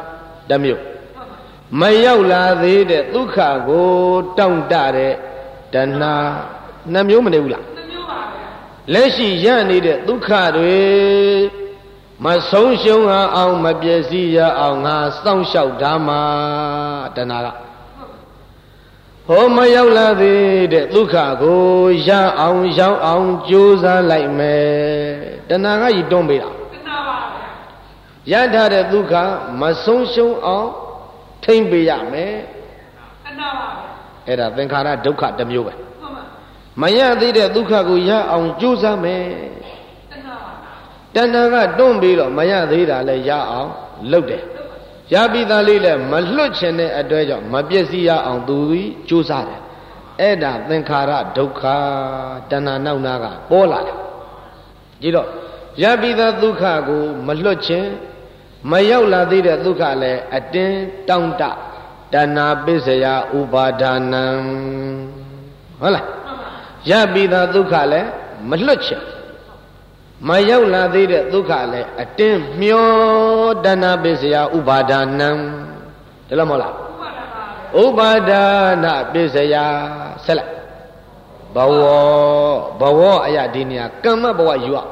တမျိုးမရောက်လာသေးတဲ့ဒုက္ခကိုတောင့်တတဲ့တဏှာနှစ်မျိုးမနေဘူးလားနှစ်မျိုးပါဗျာလက်ရှိရနေတဲ့ဒုက္ခတွေမဆုံးရှုံးအောင်မပျက်စီးရအောင်ငါစောင့်ရှောက်ဓမ္မတဏှာကဟောမရောက်လာသေးတဲ့ဒုက္ခကိုရအောင်ရောက်အောင်ကြိုးစားလိုက်မယ်တဏှာကကြီးတွန်းပေးတာတဏှာပါဗျာရထားတဲ့ဒုက္ခမဆုံးရှုံးအောင်ထိမ့်ပေးရမယ်တဏှာပါဗျာအဲ့ဒါသင်္ခါရဒုက္ခတစ်မျိုးပဲမရသေးတဲ့ဒုက္ခကိုရအောင်ကြိုးစားမယ်တဏှာကတွန်းပြီးတော့မရသေးတာလဲရအောင်လုပ်တယ်ရပြီးသားလေးလဲမလွတ်ချင်တဲ့အတွက်ကြောင့်မပျက်စီးရအောင်သူကြိုးစားတယ်အဲ့ဒါသင်္ခါရဒုက္ခတဏှာနောက်နာကပေါ်လာတယ်ကြည့်တော့ရပြီးသားဒုက္ခကိုမလွတ်ချင်မရောက်လာသေးတဲ့ဒုက္ခလဲအတင်းတောင့်တတဏှာပစ္စယဥပါဒါနံဟုတ်လားရပြီးသားဒုက္ခလဲမလွတ်ချင်မရောက်လာသေးတဲ့ဒုက္ခလည်းအတင်းမျောတဏပစ္စယဥပါဒနံဒါလည်းမဟုတ်လားဥပါဒနာပစ္စယဆက်လိုက်ဘဝဘဝအရာဒီနေရာကမ္မဘဝယူရ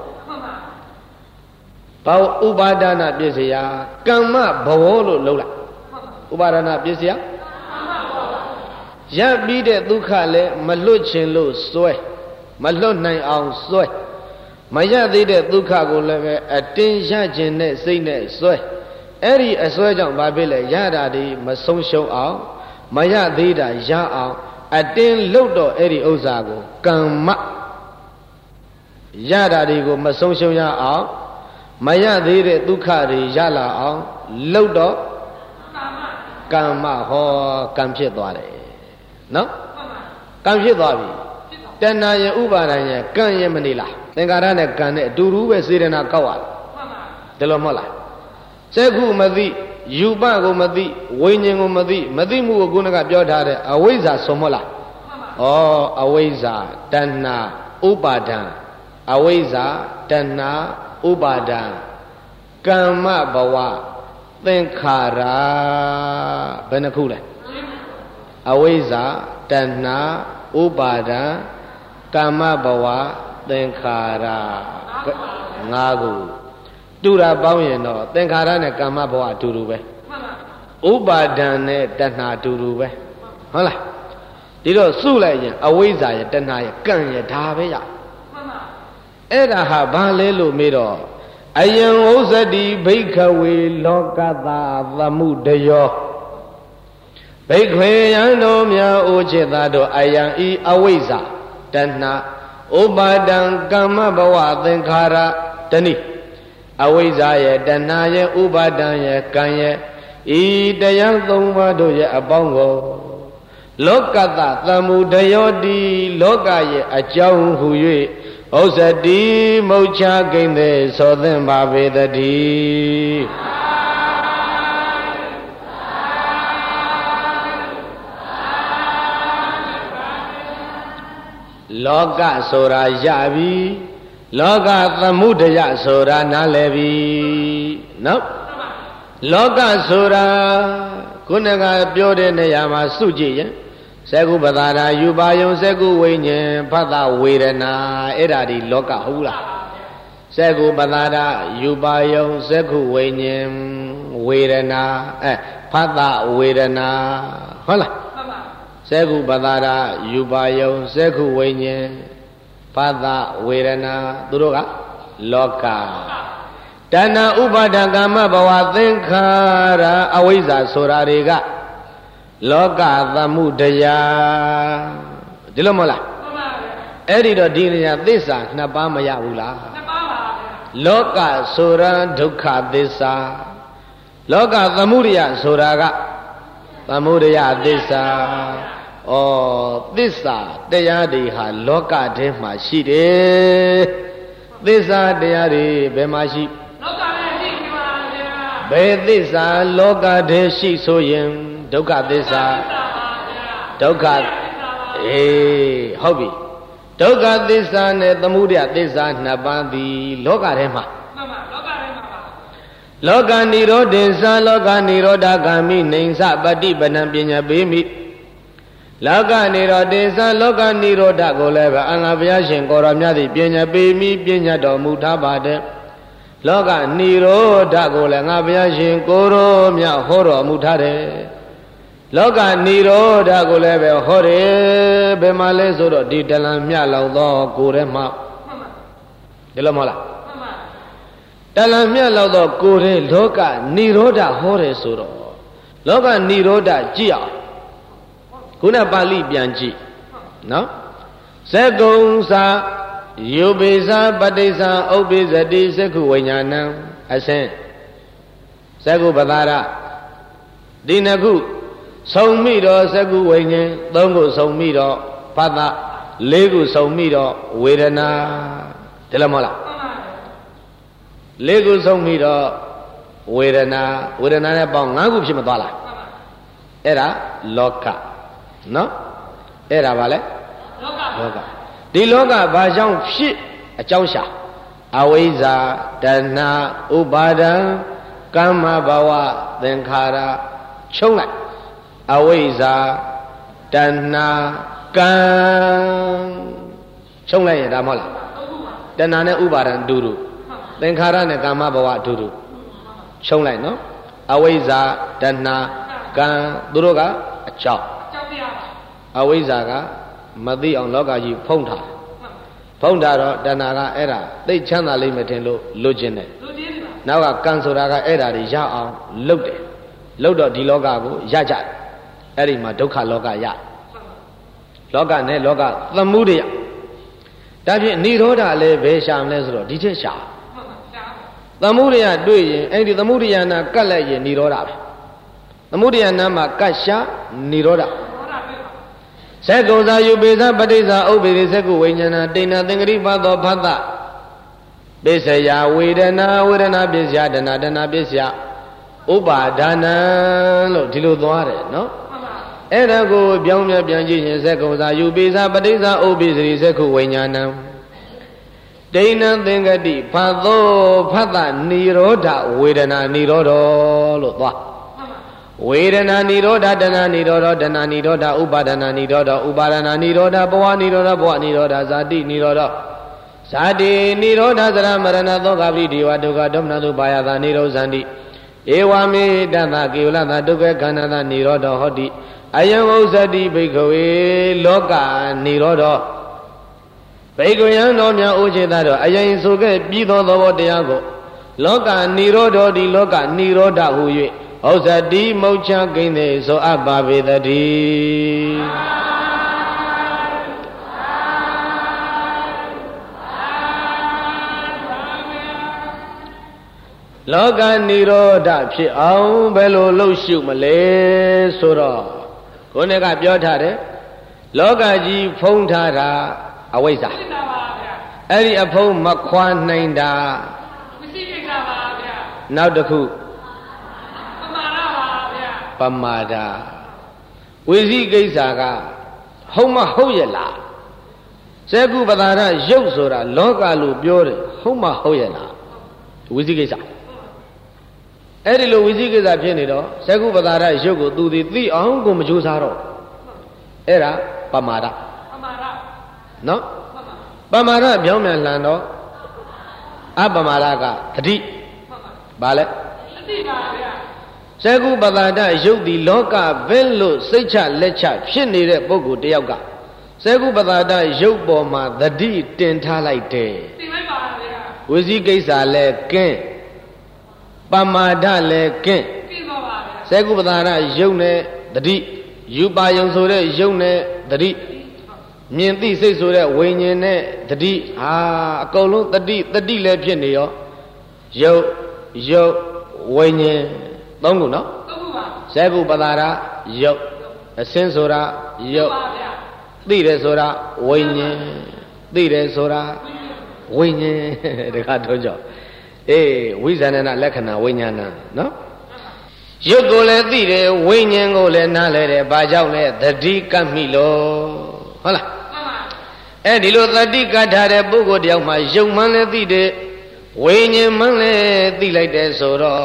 ဘာဥပါဒနာပစ္စယကမ္မဘဝလို့လုံးလိုက်ဥပါဒနာပစ္စယရပြီးတဲ့ဒုက္ခလည်းမလွတ်ချင်လို့စွဲမလွတ်နိုင်အောင်စွဲမရသေးတဲ့ဒုက္ခကိုလည်းပဲအတင်းရခြင်းနဲ့စိတ်နဲ့စွဲအဲ့ဒီအစွဲကြောင့်ဘာဖြစ်လဲရတာဒီမဆုံးရှုံးအောင်မရသေးတာရအောင်အတင်းလှုပ်တော့အဲ့ဒီဥစ္စာကိုကမ္မရတာတွေကိုမဆုံးရှုံးရအောင်မရသေးတဲ့ဒုက္ခတွေရလာအောင်လှုပ်တော့ကမ္မဟောကံဖြစ်သွားတယ်နော်ကံဖြစ်သွားပြီတဏှာရဲ့ဥပါဒံရဲ့ကံရဲ့မနေလားသင်္ခါရနဲ့ကံနဲ့အတူတူပဲစေတနာကောက်ရတယ်ဒါလို့မဟုတ်လားစက္ခုမသိယူပကိုမသိဝိညာဉ်ကိုမသိမသိမှုကိုခုနကပြောထားတဲ့အဝိဇ္ဇာဆိုမဟုတ်လားဩအဝိဇ္ဇာတဏှာဥပါဒံအဝိဇ္ဇာတဏှာဥပါဒံကမ္မဘဝသင်္ခါရဘယ်နှခုလဲအဝိဇ္ဇာတဏှာဥပါဒံကမ္မဘဝသင်္ခါရငါးခုတူတာပေါင်းရင်တော့သင်္ခါရနဲ့ကမ္မဘဝအတူတူပဲဥပါဒံနဲ့တဏှာအတူတူပဲဟုတ်လားဒီတော့စုလိုက်ရင်အဝိဇ္ဇာရဲ့တဏှာရဲ့ကံရဲ့ဒါပဲရအဲ့ဒါဟာဘာလဲလို့မေးတော့အယံဥစ္စတိဘိခဝေလောကသာသမှုတယောဘိခွေယံတို့များအိုจิตသားတို့အယံဤအဝိဇ္ဇာတဏှာဥပါဒံကမ္မဘဝသင်္ခါရတဏိအဝိဇ္ဇာရဲ့တဏှာရဲ့ဥပါဒံရဲ့ကံရဲ့ဤတရားသုံးပါးတို့ရဲ့အပေါင်းကိုလောကတသမှုတယောတိလောကရဲ့အကြောင်းဟူ၍ဥစ္စတိမုတ်ချကိမ့်သည်သောသင်ပါပေတည်းလောကဆိုတာရပြီလောကသမုဒယဆိုတာနားလည်ပြီနော်လောကဆိုတာခုနကပြောတဲ့နေရာမှာစုကြည့်ရင်သက္ကုပဒါရာယူပါယုံသက္ကုဝိညာဉ်ဖတ်တာဝေဒနာအဲ့ဒါဒီလောကဟုတ်လားသက္ကုပဒါရာယူပါယုံသက္ကုဝိညာဉ်ဝေဒနာအဲဖတ်တာဝေဒနာဟုတ်လားသက္ကုပဒါရာယူပါယုံသက္ကုဝိညာဉ်ဖတ်တာဝေဒနာသူတို့ကလောကတဏှာဥပါဒကမ္မဘဝသင်္ခါရအဝိဇ္ဇာဆိုတာတွေကလောကသမှုတရားဒီလိုမဟုတ်လားမှန်ပါဗျာအဲ့ဒီတော့ဒီနေရာသစ္စာနှစ်ပါးမရဘူးလားနှစ်ပါးပါဗျာလောကဆိုတာဒုက္ခသစ္စာလောကသမှုရိယဆိုတာကသမှုရိယသစ္စာဩသစ္စာတရားတွေဟာလောကထဲမှာရှိတယ်သစ္စာတရားတွေဘယ်မှာရှိလောကထဲရှိပါဗျာဘယ်သစ္စာလောကထဲရှိဆိုရင်ဒုက္ခသစ္စာဒုက္ခအေးဟုတ်ပြီဒုက္ခသစ္စာနဲ့သမုဒယသစ္စာနှစ်ပါးသည်လောကထဲမှာမှန်ပါလောကထဲမှာပါလောကနိရောဓင်္စလောကနိရောဓဂ ामि နိဉ္စပฏิပဏံပညာပေးမိလောကနိရောဓင်္စလောကနိရောဓကိုလည်းပဲအင်္ဂါဘုရားရှင်ကိုရောမြတ်သည်ပညာပေးမိပညာတော်မူထားပါတယ်လောကနိရောဓကိုလည်းငါဘုရားရှင်ကိုရောမြတ်ဟောတော်မူထားတယ်လောကနိရောဓကိုလည်းပဲဟောတယ်ဘယ်မှာလဲဆိုတော့ဒီတလံမြလောက်သောကိုယ်ထဲမှာဒီလိုမဟုတ်လားတလံမြလောက်သောကိုယ်ထဲလောကနိရောဓဟောတယ်ဆိုတော့လောကနိရောဓကြည့်အောင်ခုနပါဠိပြန်ကြည့်နော်ဇကုံစာယုပိစာပဋိစ္စဥပ္ပိစတိသက္ခုဝိညာဏံအစင်ဇကုပဒါရဒီနှစ်ခုဆုံမိတော့သက္ခုဝိညာဉ်သုံးခုဆုံမိတော့ဖတ်တာလေးခုဆုံမိတော့ဝေဒနာဒီလိုမဟုတ်လားလေးခုဆုံမိတော့ဝေဒနာဝေဒနာနဲ့ပေါင်းငါးခုဖြစ်မသွားလားအဲ့ဒါလောကနော်အဲ့ဒါဘာလဲလောကလောကဒီလောကဘာကြောင့်ဖြစ်အကြောင်းရှာအဝိဇ္ဇာတဏှာဥပါဒံကမ္မဘဝသင်္ခါရချုပ်လိုက်အဝိဇ္ဇာတဏှာကံချုပ်လိုက်ရင်ဒါမဟုတ်လားတဏှာနဲ့ဥပါဒံအတူတူသင်္ခါရနဲ့ကမ္မဘဝအတူတူချုပ်လိုက်နော်အဝိဇ္ဇာတဏှာကံသူတို့ကအကြောင်းအဝိဇ္ဇာကမသိအောင်လောကကြီးဖုံးထားဖုံးထားတော့တဏှာကအဲ့ဒါသိချမ်းသာလိမ့်မယ်ထင်လို့လွတ်ခြင်းတယ်နောက်ကကံဆိုတာကအဲ့ဒါတွေရအောင်လှုပ်တယ်လှုပ်တော့ဒီလောကကိုရကြတယ်အဲ့ဒီမှာဒုက္ခလောကရလောကနဲ့လောကသမှုရိယဒါဖြင့်និရောဓလည်းဘယ်ရှာမလဲဆိုတော့ဒီချက်ရှာသမှုရိယတွေ့ရင်အဲ့ဒီသမှုရိယနာကတ်လိုက်ရင်និရောဓပဲသမှုရိယနာမှာကတ်ရှာនិရောဓဇေကုံစာယုပေသပဋိစ္စဥပ္ပေရိဇေကုဝိညာဏတိဏသင်္ကရိပသောဖတ်တပိစယဝေဒနာဝေဒနာပစ္စယဒနာဒနာပစ္စယဥပါဒါနံလို့ဒီလိုသွားတယ်နော်အဲ့ဒါကိုပြောင်းပြပြန်ကြည့်ရင်ဇေကုံစာယုပေသပဋိစ္စဥပ္ပေရိဇေကုဝိညာဏတိဏသင်္ကတိဖတ်သောဖတ်တနိရောဓဝေဒနာနိရောဓလို့သွားဝေဒနာនិရောဓတဏှာនិရောဓတဏှာនិရောဓဥပါဒနာនិရောဓဥပါဒနာនិရောဓဘဝនិရောဓဘဝនិရောဓဇာတိនិရောဓဇာတိនិရောဓသရမရဏသောကပိဒီဝဒုက္ခဒေါမနသုဘာယသာនិရောဇန္တိဧဝမေတ္တကေဝလသဒုက္ခခန္ဓာသនិရောဓဟောတိအယံဥစ္စတိဘိက္ခဝေလောကនិရောဓဘိက္ခဝယံတော်များဥចេတတော်အယံဆိုခဲ့ပြီးသောသောတရားကိုလောကនិရောဓဒီလောကនិရောဓဟူ၍ဩဇတိမုတ်ချကိန်းသေးဆိုအပ်ပါပေတည်းလောကនិရောဓဖြစ်အောင်ဘယ်လိုလှုပ်ရှုမလဲဆိုတော့ခုနကပြောထားတယ်လောကကြီးဖုံးထားတာအဝိဇ္ဇာအဲ့ဒီအဖုံးမခွာနိုင်တာမရှိကိစ္စပါဗျာနောက်တစ်ခုပမာဒဝိသိကိစ္စကဟုတ်မဟုတ်ရဲ့လားဇေကုပဒါရရုပ်ဆိုတာလောကလို့ပြောတယ်ဟုတ်မဟုတ်ရဲ့လားဝိသိကိစ္စအဲ့ဒီလိုဝိသိကိစ္စဖြစ်နေတော့ဇေကုပဒါရရုပ်ကိုသူဒီသိအောင်ကိုမကြိုးစားတော့အဲ့ဒါပမာဒပမာဒနော်ပမာဒပြောင်းပြန်လှန်တော့အပမာဒကတတိဘာလဲတတိပါဗျာဇေကုပဒါဒရုပ်ဒီလောကဘယ်လို့စိတ်ချလက်ချဖြစ်နေတဲ့ပုဂ္ဂိုလ်တယောက်ကဇေကုပဒါဒရုပ်ပေါ်မှာတတိတင်ထားလိုက်တယ်သိလိုက်ပါဗျာဝိသိကိစ္စလည်းကင်းပမာဒလည်းကင်းကင်းပါပါဗျာဇေကုပဒါဒရုပ်နဲ့တတိယူပါယုံဆိုတဲ့ရုပ်နဲ့တတိမြင်သိစိတ်ဆိုတဲ့ဝိညာဉ်နဲ့တတိဟာအကုန်လုံးတတိတတိလည်းဖြစ်နေရောရုပ်ရုပ်ဝိညာဉ်သုံးခုနော်သုံးခုပါဇေကုပဒါရရုပ်အစင်းဆိုတာရုပ်သိတယ်ဆိုတာဝိညာဉ်သိတယ်ဆိုတာဝိညာဉ်တခါတော့ကြောအေးဝိဇာဏလက္ခဏာဝိညာဏနော်ရုပ်ကိုလည်းသိတယ်ဝိညာဉ်ကိုလည်းနားလဲတယ်ဘာကြောင့်လဲသတိကပ်မိလို့ဟုတ်လားအဲ့ဒီလိုသတိကပ်ထားတဲ့ပုဂ္ဂိုလ်တယောက်မှာရုပ်မှန်းလည်းသိတယ်ဝိညာဉ်မှလည်းသိလိုက်တယ်ဆိုတော့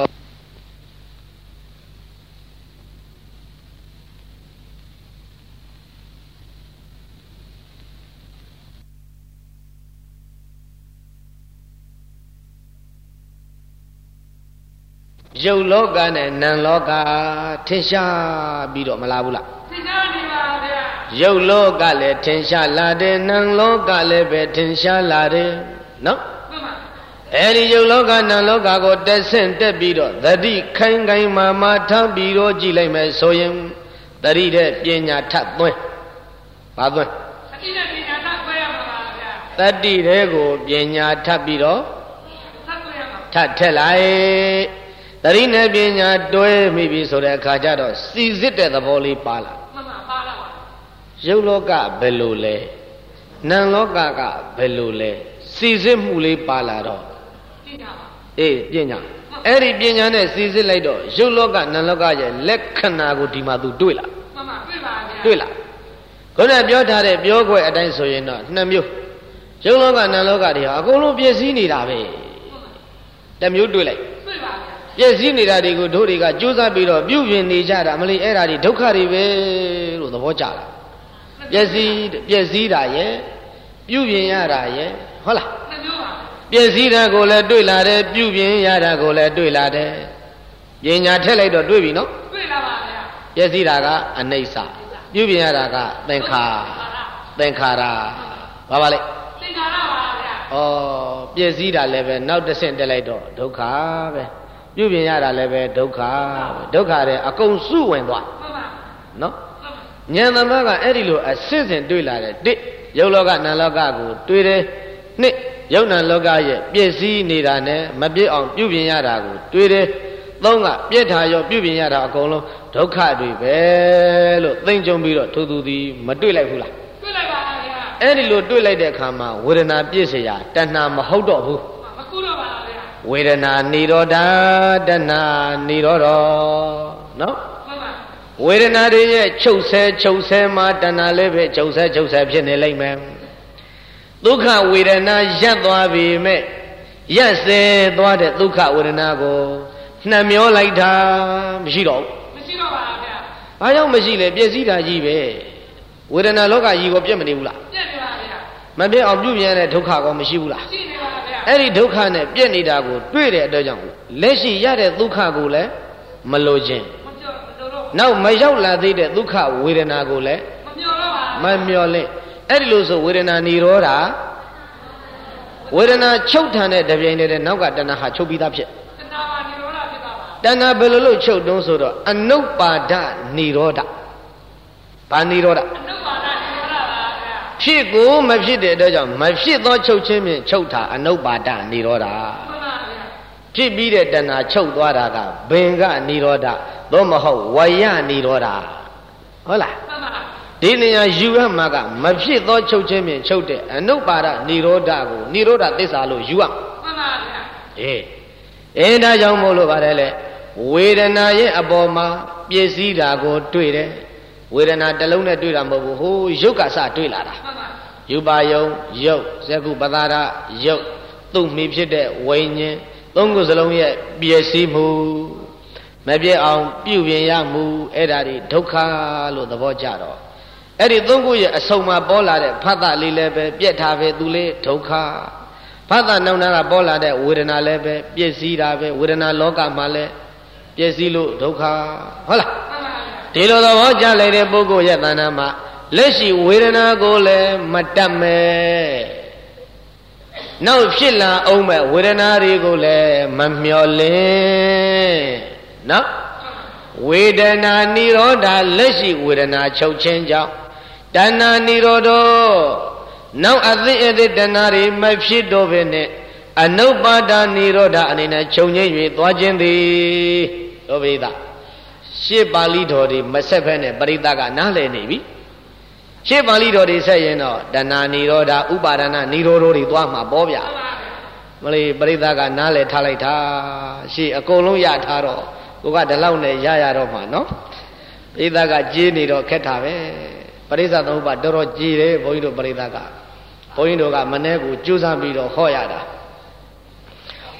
ရုပ်လောကနဲ့နာမ်လောကထင်ရှားပြီးတော့မလားဘူးလားထင်ရှားနေပါဗျာရုပ်လောကလည်းထင်ရှားလာတယ်နာမ်လောကလည်းပဲထင်ရှားလာတယ်နော်အဲဒီရုပ်လောကနာမ်လောကကိုတက်ဆင့်တက်ပြီးတော့သတိခိုင်ခိုင်မာမာထားပြီးတော့ကြည့်လိုက်မယ်ဆိုရင်သတိတဲ့ပညာထပ်သွင်းဘာသွင်းသတိနဲ့ပညာထပ်သွင်းရမှာပါဗျာသတိတဲ့ကိုပညာထပ်ပြီးတော့ထပ်သွင်းရမှာထပ်ထက်လိုက်သတိနဲ့ပညာတွဲမိပြီဆိုတဲ့အခါကျတော့စီစစ်တဲ့သဘောလေးပါလာမှန်ပါပါလာပါရုပ်လောကဘယ်လိုလဲနာမ်လောကကဘယ်လိုလဲစီစစ်မှုလေးပါလာတော့ပညာပါအေးပညာအဲ့ဒီပညာနဲ့စီစစ်လိုက်တော့ရုပ်လောကနာမ်လောကရဲ့လက္ခဏာကိုဒီမှာသူတွေ့လာမှန်ပါတွေ့ပါဗျာတွေ့လာခုနပြောထားတဲ့ပြောခွဲအတိုင်းဆိုရင်တော့နှစ်မျိုးရုပ်လောကနာမ်လောကတွေဟာအကုန်လုံးပြည့်စည်နေတာပဲတစ်မျိုးတွေ့လိုက်တွေ့ပါပြည့်စည်နေတာတွေကိုတို့တွေကကြိုးစားပြီးတော့ပြုပြင်နေကြတာမလို့အဲ့ဒါတွေဒုက္ခတွေပဲလို့သဘောကျလာပြည့်စည်ပြည့်စည်တာရဲ့ပြုပြင်ရတာရဲ့ဟုတ်လားပြည့်စည်တာကိုလည်းတွေ့လာတယ်ပြုပြင်ရတာကိုလည်းတွေ့လာတယ်ပညာထက်လိုက်တော့တွေ့ပြီနော်တွေ့လာပါဗျာပြည့်စည်တာကအနိစ္စပြုပြင်ရတာကသင်္ခါသင်္ခါရဘာပါလဲသင်္ခါရပါဗျာဩပြည့်စည်တာလည်းပဲနောက်တစ်ဆင့်တက်လိုက်တော့ဒုက္ခပဲပြုပြင်ရတာလည်းပဲဒုက္ခဒုက္ခတဲ့အကုန်စုဝင်သွားနော်ဉာဏ်သမားကအဲ့ဒီလိုအစစ်စင်တွေ့လာတယ်တစ်ရုပ်လောကနာမ်လောကကိုတွေ့တယ်နှစ်ရုပ်နာမ်လောကရဲ့ပြည့်စည်နေတာနဲ့မပြည့်အောင်ပြုပြင်ရတာကိုတွေ့တယ်သုံးကပြည့်ထားရောပြုပြင်ရတာအကုန်လုံးဒုက္ခတွေပဲလို့သိကြုံပြီးတော့ထိုသူသည်မတွေ့လိုက်ဘူးလားတွေ့လိုက်ပါဗျာအဲ့ဒီလိုတွေ့လိုက်တဲ့အခါမှာဝေဒနာပြည့်စရာတဏှာမဟုတ်တော့ဘူးမကူတော့ပါဗျာဝေဒနာនិရောဓတဏှာនិရောဓနော်ဝေဒနာတွေရဲ့ချုပ်ဆဲချုပ်ဆဲမှာတဏှာလည်းပဲချုပ်ဆဲချုပ်ဆဲဖြစ်နေလိမ့်မယ်ဒုက္ခဝေဒနာရပ်သွားပြီမဲ့ရပ်ဆဲသွားတဲ့ဒုက္ခဝေဒနာကိုနှံမျောလိုက်တာမရှိတော့ဘူးမရှိတော့ပါဗျာဘာကြောင့်မရှိလဲပြည့်စည်တာကြီးပဲဝေဒနာလောကကြီးကိုပြည့်မနေဘူးလားပြည့်နေပါဗျာမပြည့်အောင်ပြုပြင်ရတဲ့ဒုက္ခကောမရှိဘူးလားရှိနေပါဗျာအဲ့ဒီဒုက္ခနဲ့ပြည့်နေတာကိုတွေ့တဲ့အတွက်ကြောင့်လက်ရှိရတဲ့ဒုက္ခကိုလည်းမလိုခြင်းနောက်မရောက်လာသေးတဲ့ဒုက္ခဝေဒနာကိုလည်းမမျောတော့ပါမမျောလဲအဲ့ဒီလိုဆိုဝေဒနာនិရောဓဝေဒနာချုပ်ထန်တဲ့တပြိုင်တည်းနောက်ကတဏှာချုပ်ပြီးသားဖြစ်တဏှာပါនិရောဓဖြစ်တာပါတဏှာဘယ်လိုလို့ချုပ်တုံးဆိုတော့အနုပ္ပါဒនិရောဓဘာនិရောဓအနုပ္ပါဒនិရောဓပါဗျာဖြစ်ကိုမဖြစ်တဲ့အတွက်ကြောင့်မဖြစ်သောချုပ်ခြင်းဖြင့်ချုပ်တာအနုပ္ပါဒនិရောဓမှန်ပါဗျာဖြစ်ပြီးတဲ့တဏှာချုပ်သွားတာကဘင်္ဂនិရောဓသို့မဟုတ်ဝယនិရောဓဟုတ်လားမှန်ပါဒီနေရာယူရမှာကမဖြစ်သောချုပ်ခြင်းဖြင့်ချုပ်တဲ့အနုပ္ပါဒនិရောဓကိုនិရောဓသစ္စာလို့ယူရမှန်ပါဗျာအေးအဲဒါကြောင့်မို့လို့ပါတယ်လေဝေဒနာရဲ့အပေါ်မှာပြည့်စည်တာကိုတွေ့တယ်ဝေဒနာတစ်လုံးနဲ့တွေ့တာမဟုတ်ဘူးဟိုရုပ်ကစတွေ့လာတာမှန်ပါယူပါယုံရုပ်ဇကုပသာရရုပ်သူ့မိဖြစ်တဲ့ဝိညာဉ်သုံးခုစလုံးရဲ့ပြည့်စည်မှုမပြည့်အောင်ပြုပြင်ရမှုအဲ့ဒါတွေဒုက္ခလို့သဘောကျတော့အဲ့ဒီသုံးခုရဲ့အစုံမှာပေါ်လာတဲ့ဖတ်တာလေးလည်းပဲပြက်ထားပဲသူလေးဒုက္ခဖတ်တာနောက်နာကပေါ်လာတဲ့ဝေဒနာလည်းပဲပြည့်စည်တာပဲဝေဒနာလောကမှာလည်းပြည့်စည်လို့ဒုက္ခဟုတ်လားဒီလိုသဘောကျလိုက်တဲ့ပုဂ္ဂိုလ်ရဲ့တဏ္ဍာမှာလက်ရှိဝေဒနာကိုလည်းမတတ်မဲ့နောက်ဖြစ်လာအောင်မဲ့ဝေဒနာတွေကိုလည်းမမျောလင်းနော်ဝေဒနာនិရောဓလက်ရှိဝေဒနာချုပ်ခြင်းကြောင့်တဏှာនិရောဓနောက်အသိအသိတဏှာတွေမဖြစ်တော့ဘဲနဲ့အနုပ္ပါဒនិရောဓအနေနဲ့ချုပ်ငြိမ့်၍သွားခြင်းသည်တို့ပိသရှေ့ပါဠိတော်တွေမဆက်ဖက်နဲ့ပရိသတ်ကနားလည်နေပြီရှေ့ပါဠိတော်တွေဆက်ရင်တော့တဏှာនិရောဓဥပါဒနာនិရောဓတွေသွားမှာပေါ့ဗျာမလေးပရိသတ်ကနားလည်ထားလိုက်တာရှေ့အကုန်လုံးရထားတော့ကိုကဒီလောက်နဲ့ရရတော့မှာနော်ပရိသတ်ကကြေးနေတော့ခက်တာပဲပရိသတ်သုံးပါတော်တော်ကြေးတယ်ဘုန်းကြီးတို့ပရိသတ်ကဘုန်းကြီးတို့ကမနေ့ကကြိုးစားပြီးတော့ဟောရတာဟ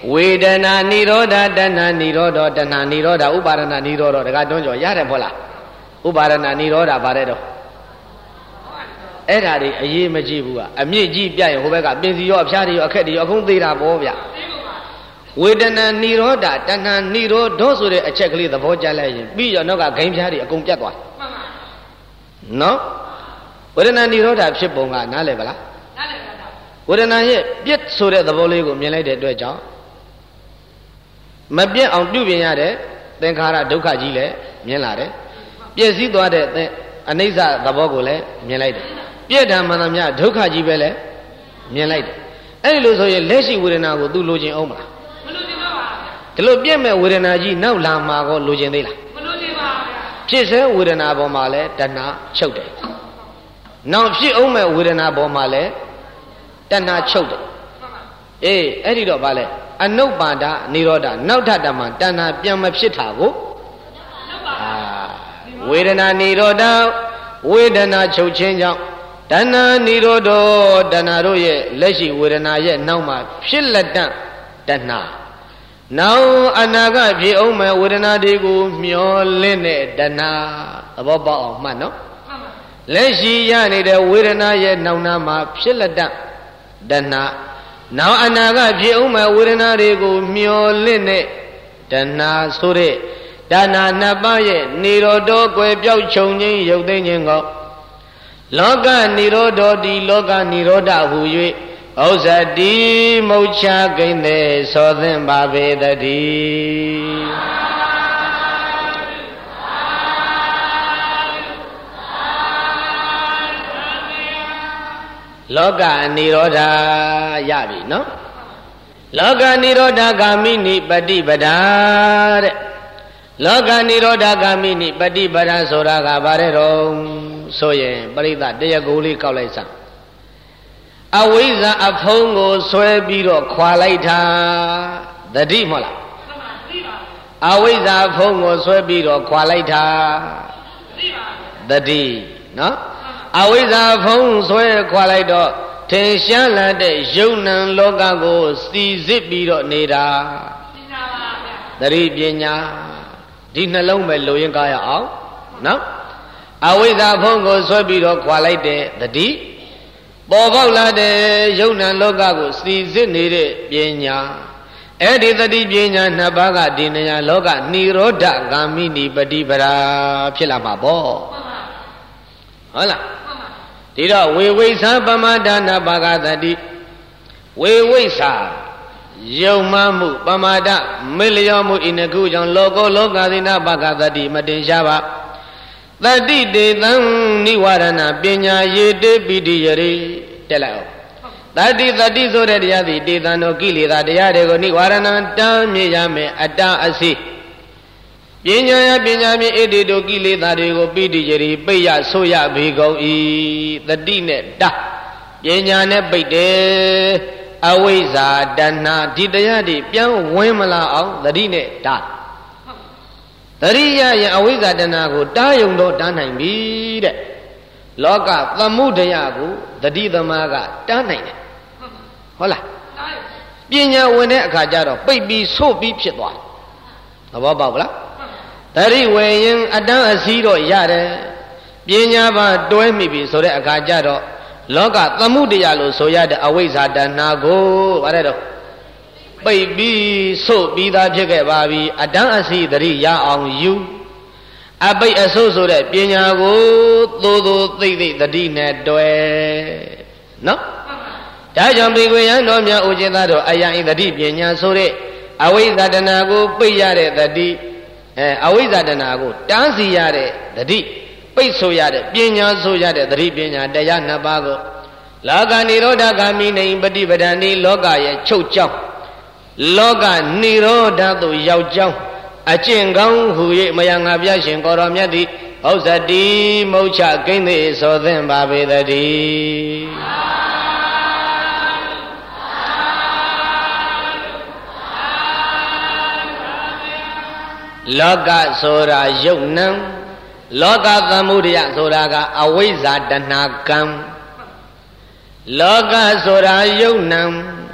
ဝေဒနာနိရောဓတဏှာနိရောဓတဏှာနိရောဓဥပါဒနာနိရောဓတကတွန်းကြော်ရတယ်ပေါ့လားဥပါဒနာနိရောဓပါတယ်တော့အဲ့ဓာတွေအရေးမကြီးဘူးကအမြင့်ကြီးပြရင်ဟိုဘက်ကပင်စီရောအဖျားတွေရောအခက်တွေရောအခုသေးတာပေါ့ဗျဝေဒနာနိရောဓတဏှာနိရောဓဆိုတဲ့အချက်ကလေးသဘောကျလိုက်ရင်ပြီးရောနောက်ကဂိမ်းဖျားတွေအကုန်ပြတ်သွားနော်ဝေဒနာနိရောဓဖြစ်ပုံကနားလည်ပါလားနားလည်ပါဘူးဝေဒနာရဲ့ပြစ်ဆိုတဲ့သဘောလေးကိုမြင်လိုက်တဲ့အတွက်ကြောင့်မပြတ်အောင်ပြုပြင်ရတဲ့သင်္ခါရဒုက္ခကြီးလည်းမြင်လာတယ်ပြည့်စည်သွားတဲ့အနိစ္စသဘောကိုလည်းမြင်လိုက်တယ်ပြည့်ဓမ္မသမျှဒုက္ခကြီးပဲလည်းမြင်လိုက်တယ်အဲ့ဒီလိုဆိုရင်လက်ရှိဝေဒနာကို तू လိုချင်အောင်မလားမလိုချင်ပါဘူးဒီလိုပြည့်မဲ့ဝေဒနာကြီးနောက်လာမှာကိုလိုချင်သေးလားမလိုချင်ပါဘူးဖြစ်စေဝေဒနာပေါ်မှာလည်းတဏှာချုပ်တယ်နောက်ဖြစ်အောင်မဲ့ဝေဒနာပေါ်မှာလည်းတဏှာချုပ်တယ်အေးအဲ့ဒီတော့ဗာလဲအနုပ္ပါဒနိရောဓနောက်ထပ်တမတဏှာပြန်မဖြစ်တာကိုအာဝေဒနာနိရောဓဝေဒနာချုပ်ခြင်းကြောင့်တဏှာနိရောဓတဏှာတို့ရဲ့လက်ရှိဝေဒနာရဲ့နောက်မှာဖြစ်လက်တတ်တဏှာနောက်အနာဂတ်ဖြစ်အောင်မဲ့ဝေဒနာတွေကိုမျောလင့်တဲ့တဏှာသဘောပေါက်အောင်မှတ်နော်လက်ရှိရနေတဲ့ဝေဒနာရဲ့နောက်နာမှာဖြစ်လက်တတ်တဏှာနောက်အနာဂတ်ဖြစ်အောင်မဲ့ဝေဒနာတွေကိုမျောလင့်တဲ့တဏှာဆိုတဲ့တဏှာနှစ်ပါးရဲ့နိရောဓကွယ်ပြောက်ချုပ်ခြင်းရုပ်သိမ်းခြင်းကိုလောကနိရောဓတိလောကနိရောဓဟူ၍ဩဇတိမုတ်ချကိန်းသည်သောသင်ပါပေတည်းလောကနိရောဓရပြီနော်လောကနိရောဓဂ ामि နိပฏิပဒါတဲ့လောကနိရောဓဂ ामि နိပฏิပဒါဆိုတာကဘာတဲ့တော့ဆိုရင်ပရိသတ်တရကိုလေးကောက်လိုက်စမ်းအဝိဇ္ဇာအဖုံးကိုဆွဲပြီးတော့ခွာလိုက်တာတတိမဟုတ်လားအဝိဇ္ဇာအဖုံးကိုဆွဲပြီးတော့ခွာလိုက်တာတတိနော်အဝိဇ္ဇာဖုံးဆွဲခွာလိုက်တော့ထင်ရှားလာတဲ့ယုံနံလောကကိုစီစစ်ပြီးတော့နေတာသတိပညာဒီနှလုံးပဲလိုရင်ကားရအောင်နော်အဝိဇ္ဇာဖုံးကိုဆွဲပြီးတော့ခွာလိုက်တဲ့သတိပေါ်ပေါက်လာတဲ့ယုံနံလောကကိုစီစစ်နေတဲ့ပညာအဲ့ဒီသတိပညာနှစ်ပါးကဒီနေရာလောကနိရောဓဂ ामि နိပฏิပဒါဖြစ်လာမှာပေါ့ဟုတ်လားဒီတော့ဝေဝိသပမဒါနပါကသတိဝေဝိသယုံမှမှုပမာဒမေလျောမှုဤနှခုကြောင့်လောကောလောကသီနာပါကသတိမတင်ရှားပါသတိတေသံနိဝရဏပညာယေတေပိတိယရိတက်လိုက်အောင်သတိသတိဆိုတဲ့တရားသည်တေသံတို့ကိလေသာတရားတွေကိုနိဝရဏတမ်းမြင်ရမယ်အတ္တအစီပညာယပညာမြင်ဣတိတို့ကိလေသာတွေကိုပိဋိယရိပိယဆိုရဘေကုန်ဤတတိနဲ့တပညာနဲ့ပိတ်တယ်အဝိဇ္ဇာတဏှာဒီတရားတွေပြန်ဝင်မလာအောင်တတိနဲ့တတရိယရဲ့အဝိဇ္ဇာတဏှာကိုတားယုံတော့တားနိုင်ပြီတဲ့လောကသမုဒယကိုတတိသမားကတားနိုင်တယ်ဟုတ်လားပညာဝင်တဲ့အခါကျတော့ပိတ်ပြီးဆို့ပြီးဖြစ်သွားသဘောပေါက်လားတရိဝေရင်အတန်းအစည်းတော့ရတယ်ပညာပါတွဲမိပြီဆိုတဲ့အခါကျတော့လောကသမုဒယလို့ဆိုရတဲ့အဝိဇ္ဇာတဏှာကိုဗါတဲ့တော့ပိတ်ပြီးဆို့ပြီးသားဖြစ်ခဲ့ပါပြီအတန်းအစည်းတရိရအောင်ယူအပိတ်အဆို့ဆိုတဲ့ပညာကိုသို့သို့သိသိတတိနဲ့တွဲနော်ဒါကြောင့်ဘေကွေယံတော်များဥจิตတော်အယံဤတတိပညာဆိုတဲ့အဝိဇ္ဇာတဏှာကိုပိတ်ရတဲ့တတိအဲအဝိဇ္ဇာတဏှာကိုတားစီရတဲ့တတိပိတ်ဆိုရတဲ့ပညာဆိုရတဲ့တတိပညာတရားနှစ်ပါးကိုလောကနိရောဓဂ ामि နိပฏิပဒံဤလောကရဲ့ချုပ်ကြောင်းလောကနိရောဓသို့ရောက်ကြောင်းအကျင့်ကောင်းဟူ၍မယငါပြရှင်ကိုရောမြတ်သည်ဩဇတိမုတ်ချကိန်းသည်သောသင်ပါပေတည်းလောကဆိုတာယုတ်နံလောကသမုဒယဆိုတာကအဝိဇ္ဇာတဏှာကံလောကဆိုတာယုတ်နံ